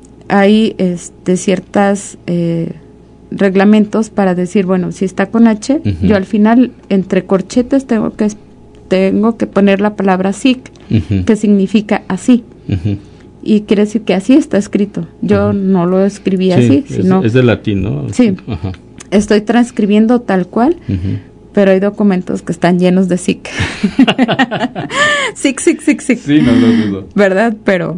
hay este, ciertas... Eh, reglamentos para decir, bueno, si está con H, uh-huh. yo al final entre corchetes tengo que tengo que poner la palabra sic, uh-huh. que significa así. Uh-huh. Y quiere decir que así está escrito. Yo uh-huh. no lo escribí sí, así, es, sino es de latín, ¿no? Sí. Uh-huh. Estoy transcribiendo tal cual, uh-huh. pero hay documentos que están llenos de sic. sic, sic, sic, sic. Sí, no lo dudo. ¿Verdad? Pero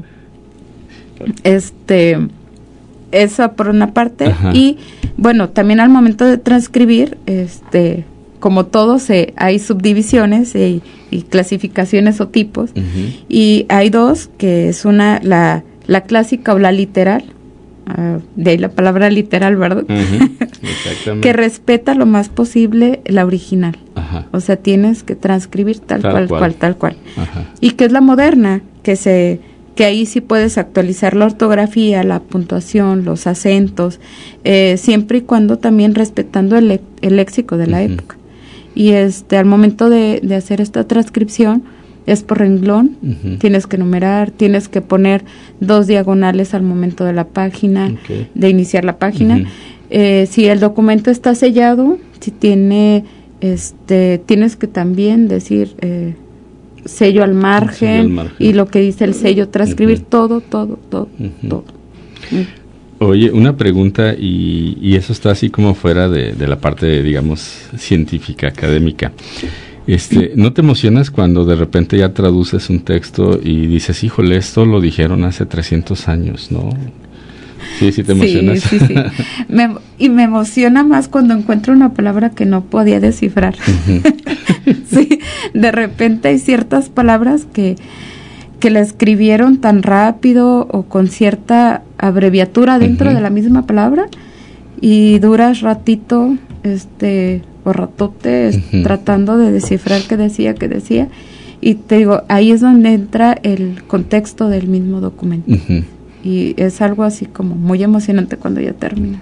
este eso por una parte. Ajá. Y bueno, también al momento de transcribir, este, como todo, se, hay subdivisiones y, y clasificaciones o tipos, uh-huh. y hay dos, que es una, la, la clásica o la literal, uh, de ahí la palabra literal, ¿verdad? Uh-huh. Exactamente. Que respeta lo más posible la original. Ajá. O sea, tienes que transcribir tal, tal cual, cual, cual, tal cual. Ajá. Y que es la moderna, que se... que ahí sí puedes actualizar la ortografía, la puntuación, los acentos, eh, siempre y cuando también respetando el, el léxico de la uh-huh. época. Y este al momento de, de hacer esta transcripción es por renglón, uh-huh. tienes que numerar, tienes que poner dos diagonales al momento de la página, okay. de iniciar la página. Uh-huh. Eh, si el documento está sellado, si tiene, este, tienes que también decir... Eh, sello al margen, sello al margen y lo que dice el sello, transcribir uh-huh. todo, todo, todo, uh-huh. todo. Uh. Oye, una pregunta y, y eso está así como fuera de, de la parte, digamos, científica, académica. Este, ¿no te emocionas cuando de repente ya traduces un texto y dices, híjole, esto lo dijeron hace trescientos años, ¿no? Sí, sí te emocionas. Sí, sí, sí. Me, y me emociona más cuando encuentro una palabra que no podía descifrar. Uh-huh. Sí, de repente hay ciertas palabras que, que la escribieron tan rápido o con cierta abreviatura dentro uh-huh. de la misma palabra y duras ratito, este, o ratote, uh-huh. tratando de descifrar qué decía, qué decía. Y te digo, ahí es donde entra el contexto del mismo documento. Uh-huh. Y es algo así como muy emocionante cuando ya terminas.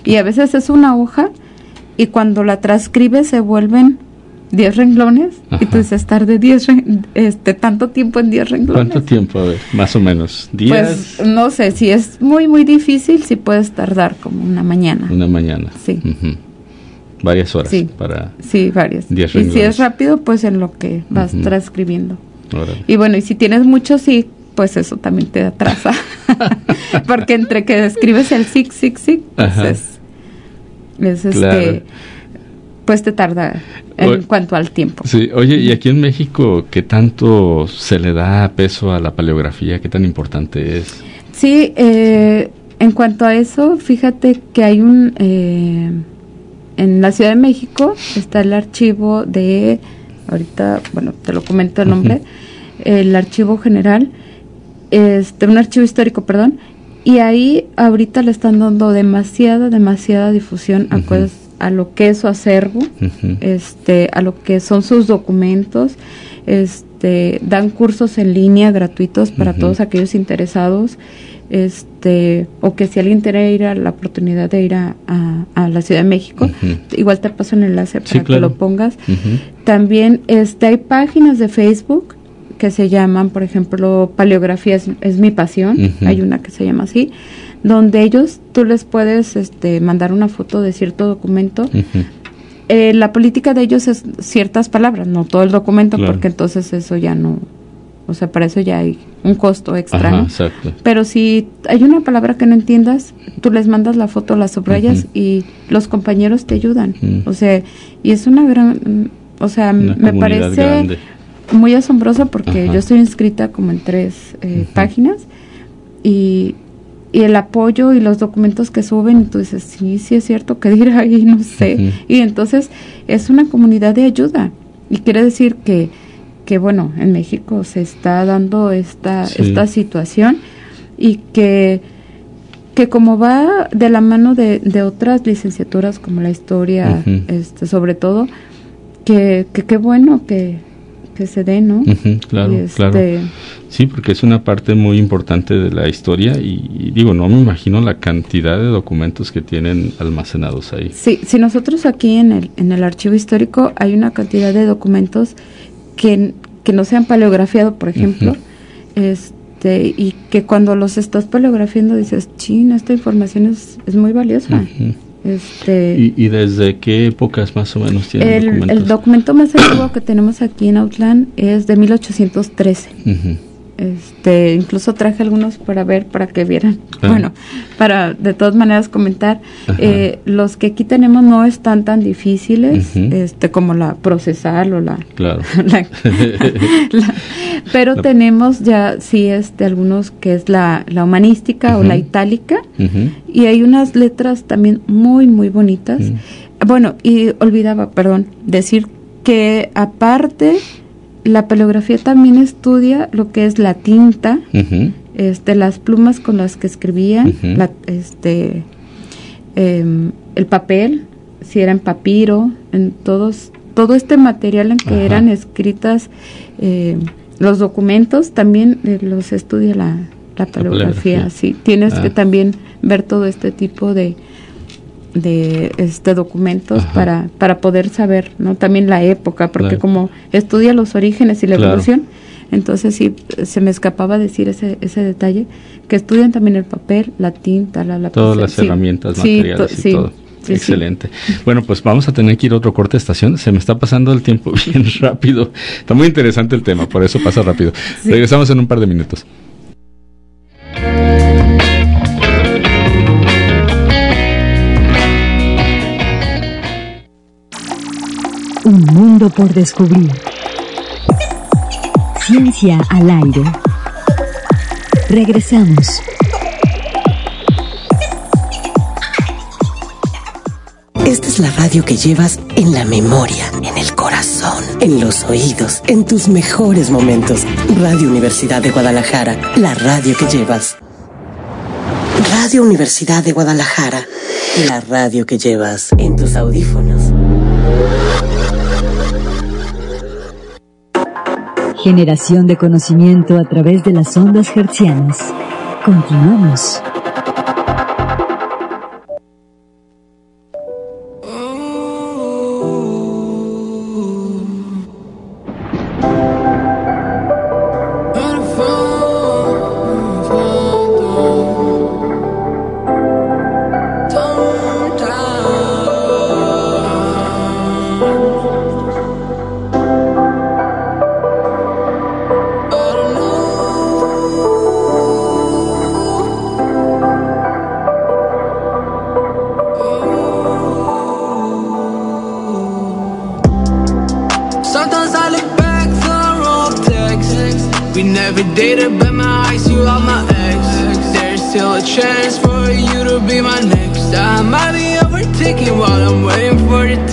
Y a veces es una hoja y cuando la transcribes se vuelven diez renglones. Ajá. Y tú dices, tardé diez este, tanto tiempo en diez renglones. ¿Cuánto tiempo? A ver, más o menos. ¿Días? Pues no sé, si es muy, muy difícil, si puedes tardar como una mañana. Una mañana. Sí. Uh-huh. Varias horas sí. para... Sí, varias. diez y renglones. si es rápido, pues en lo que vas uh-huh. transcribiendo. Órale. Y bueno, y si tienes mucho sí, pues eso también te atrasa. Porque entre que escribes el sig, sig, sig, pues Ajá. es, es claro. este... pues te tarda en o, cuanto al tiempo. Sí, oye, y aquí en México, ¿qué tanto se le da peso a la paleografía? ¿Qué tan importante es? Sí, eh, en cuanto a eso, fíjate que hay un... Eh, en la Ciudad de México está el archivo de... Ahorita, bueno, te lo comento el nombre. Uh-huh. El archivo general, este, un archivo histórico, perdón. Y ahí ahorita le están dando demasiada, demasiada difusión uh-huh. a cosas, a lo que es su acervo, uh-huh. este, a lo que son sus documentos, este, dan cursos en línea gratuitos para uh-huh. todos aquellos interesados, este, o que si alguien tiene ir a la oportunidad de ir a, a, a la Ciudad de México, uh-huh. igual te paso un enlace para sí, claro. que lo pongas. Uh-huh. También, este, hay páginas de Facebook que se llaman, por ejemplo, Paleografía es, es mi pasión, uh-huh. hay una que se llama así, donde ellos, tú les puedes este, mandar una foto de cierto documento. Uh-huh. Eh, la política de ellos es ciertas palabras, no todo el documento, claro. porque entonces eso ya no, o sea, para eso ya hay un costo extra. Ajá, ¿no? exacto. Pero si hay una palabra que no entiendas, tú les mandas la foto, la subrayas uh-huh. y los compañeros te ayudan. Uh-huh. O sea, y es una gran, o sea, una me parece grande. Muy asombroso porque Ajá. yo estoy inscrita como en tres eh, uh-huh. páginas y... y el apoyo y los documentos que suben, entonces sí, sí es cierto que ir ahí, no sé, uh-huh. y entonces es una comunidad de ayuda, y quiere decir que, que bueno, en México se está dando esta, sí. esta situación, y que, que como va de la mano de, de otras licenciaturas como la historia, uh-huh. este, sobre todo, que qué que bueno que que se dé, ¿no? Uh-huh, claro, este, claro. Sí, porque es una parte muy importante de la historia y, y digo, no me imagino la cantidad de documentos que tienen almacenados ahí. Sí, si nosotros aquí en el en el archivo histórico hay una cantidad de documentos que, que no se han paleografiado, por ejemplo, uh-huh. este y que cuando los estás paleografiando dices, chin, esta información es, es muy valiosa. Uh-huh. Este, ¿Y, ¿Y desde qué épocas más o menos tienen el, documentos? El documento más antiguo que tenemos aquí en Autlán es de mil ochocientos trece. Uh-huh. Este, incluso traje algunos para ver, para que vieran. Ah. Bueno, para de todas maneras comentar. Eh, los que aquí tenemos no están tan difíciles, uh-huh. este, como la procesal o la. Claro. la, la, pero la, tenemos ya sí este algunos que es la, la humanística uh-huh. o la itálica uh-huh. y hay unas letras también muy muy bonitas. Uh-huh. Bueno, y olvidaba, perdón, decir que aparte la paleografía también estudia lo que es la tinta, uh-huh. este, las plumas con las que escribían, uh-huh. la, este, eh, el papel, si era en papiro, en todos, todo este material en que uh-huh. eran escritas eh, los documentos, también eh, los estudia la, la paleografía. La sí, tienes ah. que también ver todo este tipo de de este documentos Ajá. para para poder saber, ¿no? También la época, porque claro. como estudia los orígenes y la claro. evolución, entonces sí se me escapaba decir ese ese detalle, que estudian también el papel, la tinta, la lápiz, todas las sí. herramientas, sí, materiales to, y sí, todo. Sí, Excelente. Sí. Bueno, pues vamos a tener que ir a otro corte de estación. Se me está pasando el tiempo bien rápido. Está muy interesante el tema, por eso pasa rápido. Sí. Regresamos en un par de minutos. Un mundo por descubrir. Ciencia al aire. Regresamos. Esta es la radio que llevas en la memoria, en el corazón, en los oídos, en tus mejores momentos. Radio Universidad de Guadalajara, la radio que llevas. Radio Universidad de Guadalajara, la radio que llevas en tus audífonos. Generación de conocimiento a través de las ondas hertzianas. Continuamos. We never dated, but my eyes, you are my ex. There's still a chance for you to be my next. I might be overthinking while I'm waiting for the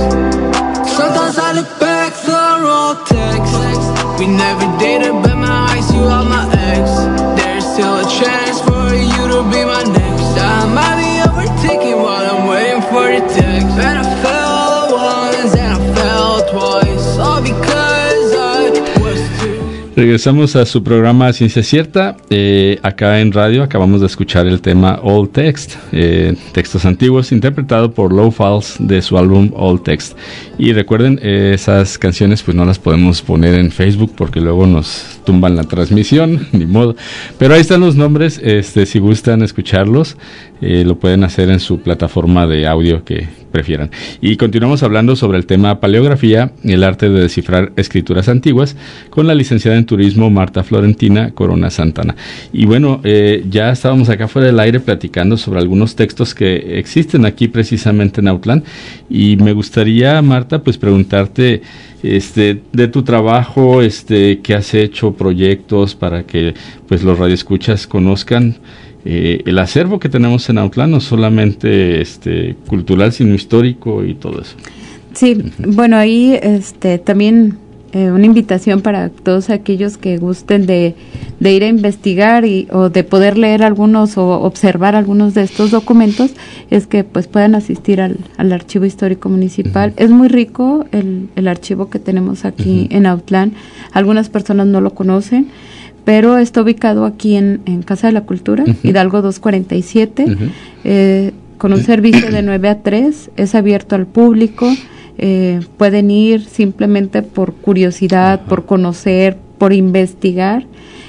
text. Sometimes I look back through our old texts. We never dated, but my eyes, you are my ex. There's still a chance for you to be my next. I might be overthinking while I'm waiting for the text. And I fell once and I fell twice, all because I was too. Regresamos a su programa Ciencia Cierta. Eh, acá en radio acabamos de escuchar el tema Old Text, eh, textos antiguos, interpretado por Low Falls de su álbum Old Text. Y recuerden, eh, esas canciones pues no las podemos poner en Facebook porque luego nos tumban la transmisión, ni modo. Pero ahí están los nombres, este, si gustan escucharlos, eh, lo pueden hacer en su plataforma de audio que prefieran. Y continuamos hablando sobre el tema paleografía, el arte de descifrar escrituras antiguas, con la licenciada en turismo Marta Florentina Corona Santana. Y bueno, eh, ya estábamos acá fuera del aire platicando sobre algunos textos que existen aquí precisamente en Autlán, y me gustaría, Marta, pues preguntarte este de tu trabajo, este qué has hecho, proyectos para que pues los radioescuchas conozcan Eh, el acervo que tenemos en Autlán, no solamente este cultural, sino histórico y todo eso. Sí, uh-huh. Bueno, ahí este también eh, una invitación para todos aquellos que gusten de, de ir a investigar y, o de poder leer algunos o observar algunos de estos documentos, es que pues puedan asistir al, al Archivo Histórico Municipal. Uh-huh. Es muy rico el, el archivo que tenemos aquí uh-huh. en Autlán. Algunas personas no lo conocen, pero está ubicado aquí en, en Casa de la Cultura, uh-huh. Hidalgo doscientos cuarenta y siete, uh-huh. eh, con un servicio de nueve a tres, es abierto al público, eh, pueden ir simplemente por curiosidad, uh-huh. por conocer, por investigar,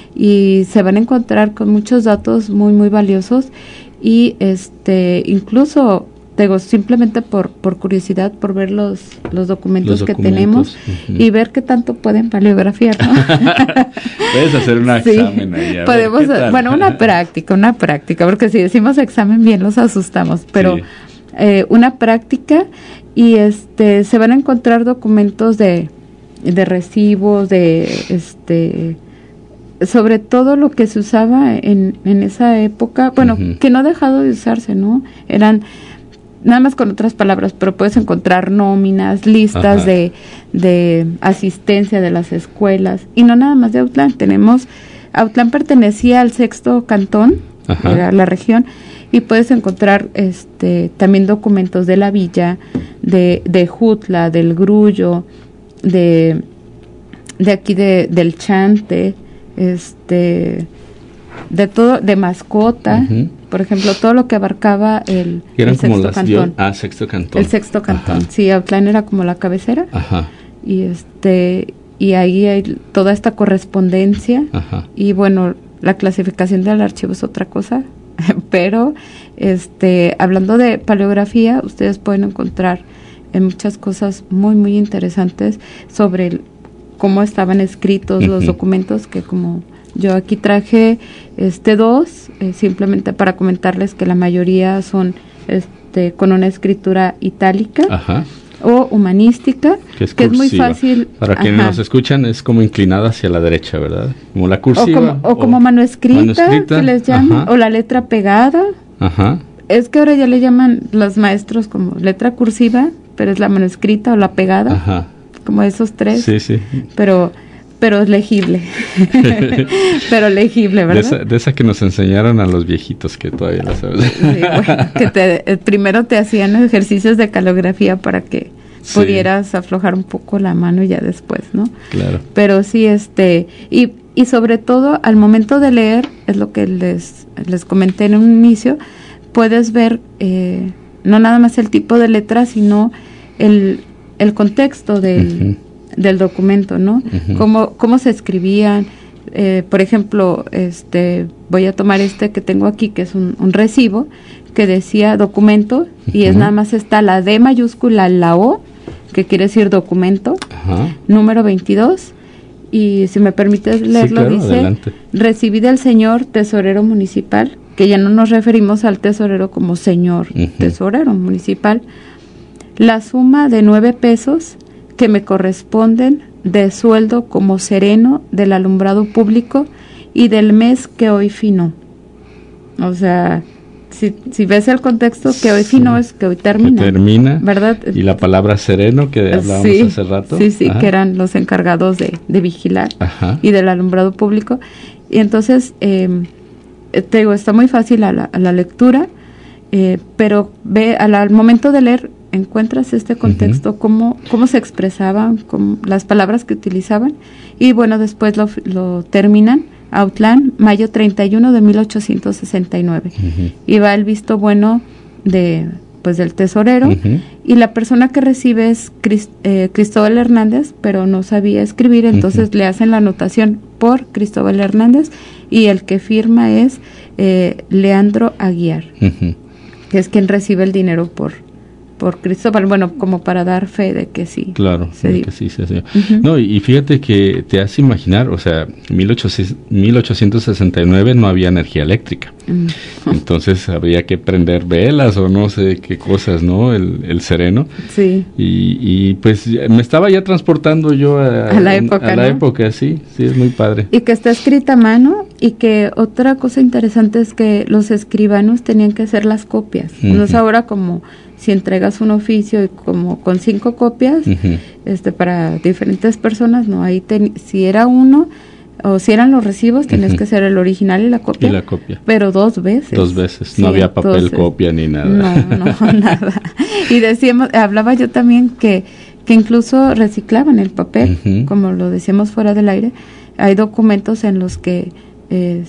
y se van a encontrar con muchos datos muy, muy valiosos, y este incluso digo, simplemente por por curiosidad, por ver los los documentos, los que documentos. tenemos uh-huh. y ver qué tanto pueden paleografiar, ¿no? Puedes hacer un sí, examen ahí. Podemos, ver, bueno, una práctica, una práctica, porque si decimos examen bien los asustamos, pero sí. eh, una práctica, y este se van a encontrar documentos de de recibos, de este sobre todo lo que se usaba en en esa época, bueno, uh-huh. que no ha dejado de usarse, ¿no? Eran nada más con otras palabras, pero puedes encontrar nóminas, listas de, de asistencia de las escuelas, y no nada más de Autlán. Tenemos, Autlán pertenecía al sexto cantón, Ajá. era la región, y puedes encontrar este también documentos de la villa, de, de Jutla, del Grullo, de, de aquí de, del Chante, este de todo, de Mascota, uh-huh. por ejemplo, todo lo que abarcaba el, el sexto como las cantón. Dio- ah, sexto cantón. El sexto cantón, Ajá. sí, Autlán era como la cabecera. Ajá. Y este y ahí hay toda esta correspondencia. Ajá. Y bueno, la clasificación del archivo es otra cosa, pero este hablando de paleografía, ustedes pueden encontrar en muchas cosas muy muy interesantes sobre el, cómo estaban escritos uh-huh. los documentos, que como yo aquí traje este dos, eh, simplemente para comentarles que la mayoría son este con una escritura itálica Ajá. o humanística, que es, que es muy fácil. Para Ajá. quienes nos escuchan, es como inclinada hacia la derecha, ¿verdad? Como la cursiva. O como, o como o mano, escrita, mano escrita, que les llaman, Ajá. o la letra pegada. Ajá. Es que ahora ya le llaman los maestros como letra cursiva, pero es la mano escrita o la pegada. Ajá. Como esos tres. Sí, sí. Pero... pero es legible, pero legible, ¿verdad? De esa, de esa que nos enseñaron a los viejitos, que todavía la sabes. Sí, bueno, que te, primero te hacían ejercicios de calografía para que sí. pudieras aflojar un poco la mano y ya después, ¿no? Claro. Pero sí, este, y, y sobre todo al momento de leer, es lo que les, les comenté en un inicio, puedes ver eh, no nada más el tipo de letra, sino el, el contexto del... Uh-huh. del documento, ¿no? Uh-huh. Cómo, cómo se escribían, eh, por ejemplo, este, voy a tomar este que tengo aquí, que es un, un recibo, que decía documento, uh-huh. y es nada más está la D mayúscula, la O, que quiere decir documento, uh-huh. número veintidós, y si me permites leerlo, sí, claro, dice, adelante. Recibí del señor tesorero municipal, que ya no nos referimos al tesorero como señor uh-huh. tesorero municipal, la suma de nueve pesos que me corresponden de sueldo como sereno del alumbrado público y del mes que hoy finó. O sea, si, si ves el contexto, que hoy finó sí, es que hoy termina. Que termina, ¿verdad? Y la palabra sereno que hablábamos sí, hace rato. Sí, sí, Ajá. que eran los encargados de, de vigilar Ajá. y del alumbrado público. Y entonces, eh, te digo, está muy fácil a la, a la lectura, eh, pero ve al, al momento de leer, encuentras este contexto, uh-huh. cómo, cómo se expresaban, cómo, las palabras que utilizaban, y bueno, después lo, lo terminan. Autlán, mayo treinta y uno de mil ochocientos sesenta y nueve. Uh-huh. Y va el visto bueno de pues del tesorero, uh-huh. y la persona que recibe es Crist, eh, Cristóbal Hernández, pero no sabía escribir, entonces uh-huh. le hacen la anotación por Cristóbal Hernández, y el que firma es eh, Leandro Aguiar, uh-huh. que es quien recibe el dinero por por Cristóbal, bueno, como para dar fe de que sí. Claro, de que sí se sí, sí. uh-huh. No, y fíjate que te hace imaginar, o sea, mil ochocientos sesenta y nueve no había energía eléctrica. Uh-huh. Entonces había que prender velas o no sé qué cosas, ¿no? El, el sereno. Sí. Y, y pues me estaba ya transportando yo a, a la época, a ¿no? la época, sí, sí, es muy padre. Y que está escrita a mano, y que otra cosa interesante es que los escribanos tenían que hacer las copias. Uh-huh. No es ahora como si entregas un oficio y como con cinco copias, uh-huh. este para diferentes personas, no, ahí ten, si era uno o si eran los recibos, tenías uh-huh. que hacer el original y la copia. Y la copia. Pero dos veces. Dos veces, sí, no había papel entonces, copia ni nada. No, no, nada. Y decíamos, hablaba yo también que, que incluso reciclaban el papel, uh-huh. como lo decíamos fuera del aire. Hay documentos en los que eh,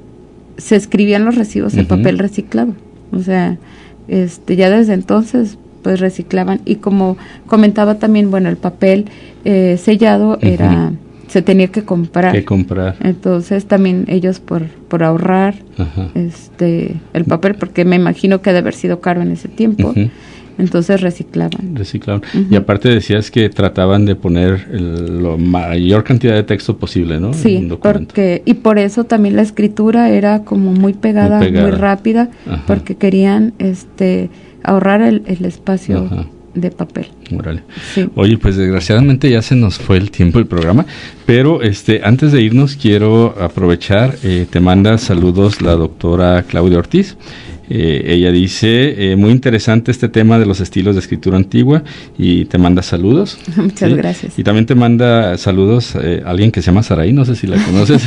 se escribían los recibos en uh-huh. papel reciclado. O sea, Este, ya desde entonces pues reciclaban, y como comentaba también, bueno, el papel eh, sellado uh-huh. era se tenía que comprar que comprar entonces también ellos por por ahorrar uh-huh. este el papel, porque me imagino que ha de haber sido caro en ese tiempo, uh-huh. entonces reciclaban reciclaban uh-huh. Y aparte decías que trataban de poner el, la mayor cantidad de texto posible, ¿no? Sí, porque y por eso también la escritura era como muy pegada, muy, pegada. muy rápida, Ajá. porque querían este ahorrar el, el espacio Ajá. de papel. Órale. Sí. Oye, pues desgraciadamente ya se nos fue el tiempo del programa, pero este antes de irnos quiero aprovechar, eh, te manda saludos la doctora Claudia Ortiz. Eh, ella dice, eh, muy interesante este tema de los estilos de escritura antigua, y te manda saludos. Muchas ¿sí? gracias. Y también te manda saludos eh, alguien que se llama Saraí, no sé si la conoces.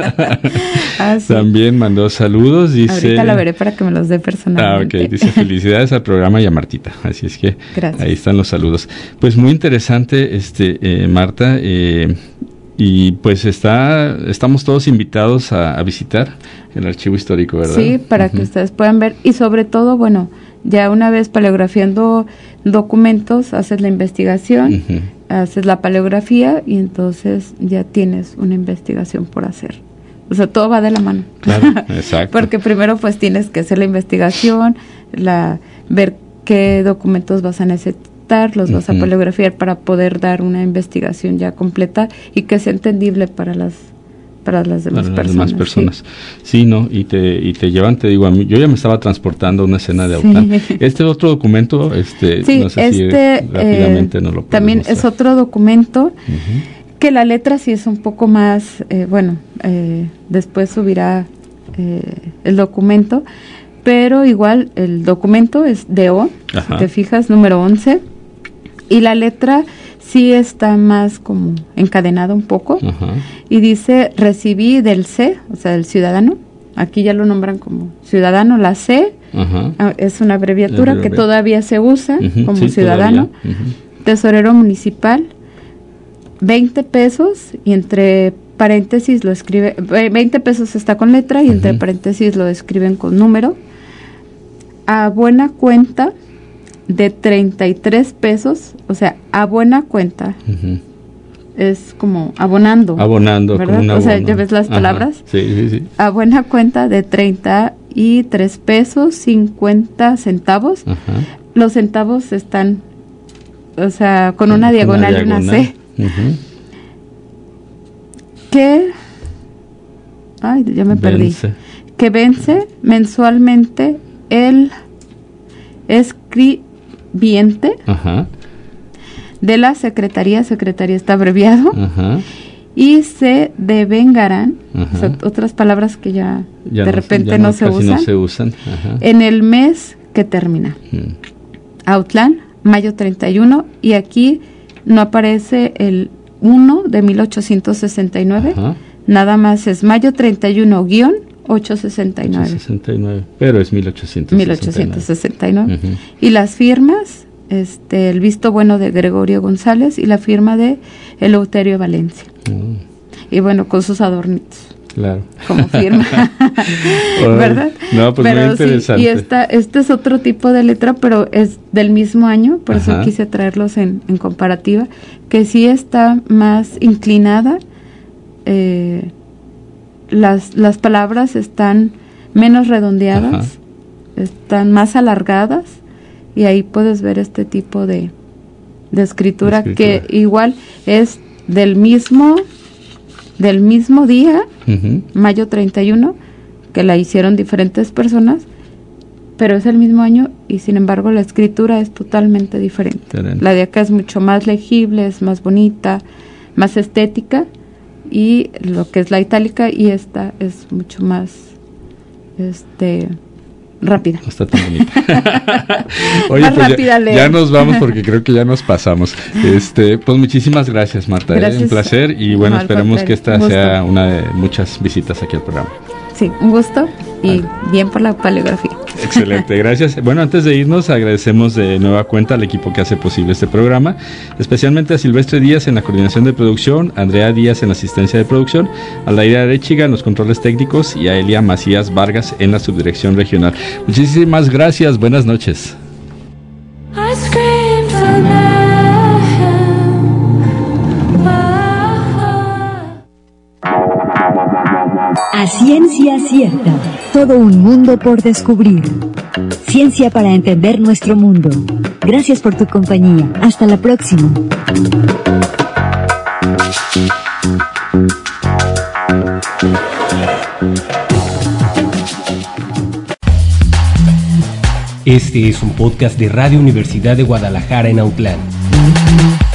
ah, sí. También mandó saludos, dice... Ahorita la veré para que me los dé personalmente. Ah, ok, dice felicidades al programa y a Martita, así es que gracias. Ahí están los saludos. Pues muy interesante, este eh, Marta, eh, y pues está estamos todos invitados a, a visitar el archivo histórico, ¿verdad? Sí, para uh-huh. que ustedes puedan ver, y sobre todo, bueno, ya una vez paleografiando documentos, haces la investigación, uh-huh. haces la paleografía, y entonces ya tienes una investigación por hacer. O sea, todo va de la mano. Claro, exacto. Porque primero pues tienes que hacer la investigación, la ver qué documentos vas a necesitar, los vas uh-huh. a paleografiar para poder dar una investigación ya completa y que sea entendible para las para las demás para personas. Las demás personas. Sí. sí, no, y te y te llevan, te digo, a mí, yo ya me estaba transportando a una escena de Autlán. Sí. Este otro documento, este, sí, no sé este, si rápidamente eh, nos lo podemos también mostrar. Es otro documento uh-huh. que la letra sí es un poco más, eh, bueno, eh, después subirá eh, el documento, pero igual el documento es D O, Ajá. si te fijas, número once, y la letra sí está más como encadenada un poco, Ajá. y dice, recibí del C, o sea, del ciudadano, aquí ya lo nombran como ciudadano, la C, Ajá. es una abreviatura Abrevi- que todavía se usa uh-huh, como sí, ciudadano, uh-huh. tesorero municipal, veinte pesos, y entre paréntesis lo escribe, veinte pesos está con letra, y uh-huh. entre paréntesis lo escriben con número, a buena cuenta, de treinta y tres pesos, o sea, a buena cuenta, uh-huh. es como abonando. Abonando, ¿verdad? como un abono. O sea, ¿ya ves las palabras? Ajá. Sí, sí, sí. A buena cuenta de treinta y tres pesos, cincuenta centavos. Ajá. Los centavos están, o sea, con una, con diagonal, una diagonal y una C. Uh-huh. Que, ay, ya me vence. perdí. Que vence mensualmente el escribiente Ajá. de la Secretaría, Secretaría está abreviado, Ajá. y se devengarán, o sea, otras palabras que ya, ya de no, repente ya no, no se casi usan, no se usan. Ajá. en el mes que termina. Mm. Autlán, mayo treinta y uno, y aquí no aparece el uno de mil ochocientos sesenta y nueve, Ajá. nada más es mayo treinta y uno guión ochocientos sesenta y nueve. ochocientos sesenta y nueve, pero es mil ochocientos sesenta y nueve. mil ochocientos sesenta y nueve. Uh-huh. Y las firmas, este, el visto bueno de Gregorio González y la firma de Eleuterio Valencia. Uh-huh. Y bueno, con sus adornitos. Claro. Como firma. ¿Verdad? No, pues pero muy interesante. Sí, y esta, este es otro tipo de letra, pero es del mismo año, por Ajá. eso quise traerlos en, en comparativa, que sí está más inclinada, eh, las, las palabras están menos redondeadas, Ajá. están más alargadas, y ahí puedes ver este tipo de, de escritura, escritura que igual es del mismo... del mismo día, uh-huh. mayo treinta y uno, que la hicieron diferentes personas, pero es el mismo año y sin embargo la escritura es totalmente diferente. Excelente. La de acá es mucho más legible, es más bonita, más estética, y lo que es la itálica, y esta es mucho más este rápida. No está tan bonita. Oye, más pues rápida ya, ya nos vamos porque creo que ya nos pasamos. Este, pues muchísimas gracias, Marta. Gracias. ¿eh? Un placer y bueno, no, esperemos que esta gusto. sea una de muchas visitas aquí al programa. Sí, un gusto y vale. Bien por la paleografía. Excelente, gracias. Bueno, antes de irnos, agradecemos de nueva cuenta al equipo que hace posible este programa, especialmente a Silvestre Díaz en la coordinación de producción, a Andrea Díaz en la asistencia de producción, a Laira Arechiga en los controles técnicos y a Elia Macías Vargas en la subdirección regional. Muchísimas gracias, buenas noches. A ciencia cierta, todo un mundo por descubrir. Ciencia para entender nuestro mundo. Gracias por tu compañía. Hasta la próxima. Este es un podcast de Radio Universidad de Guadalajara en Autlán.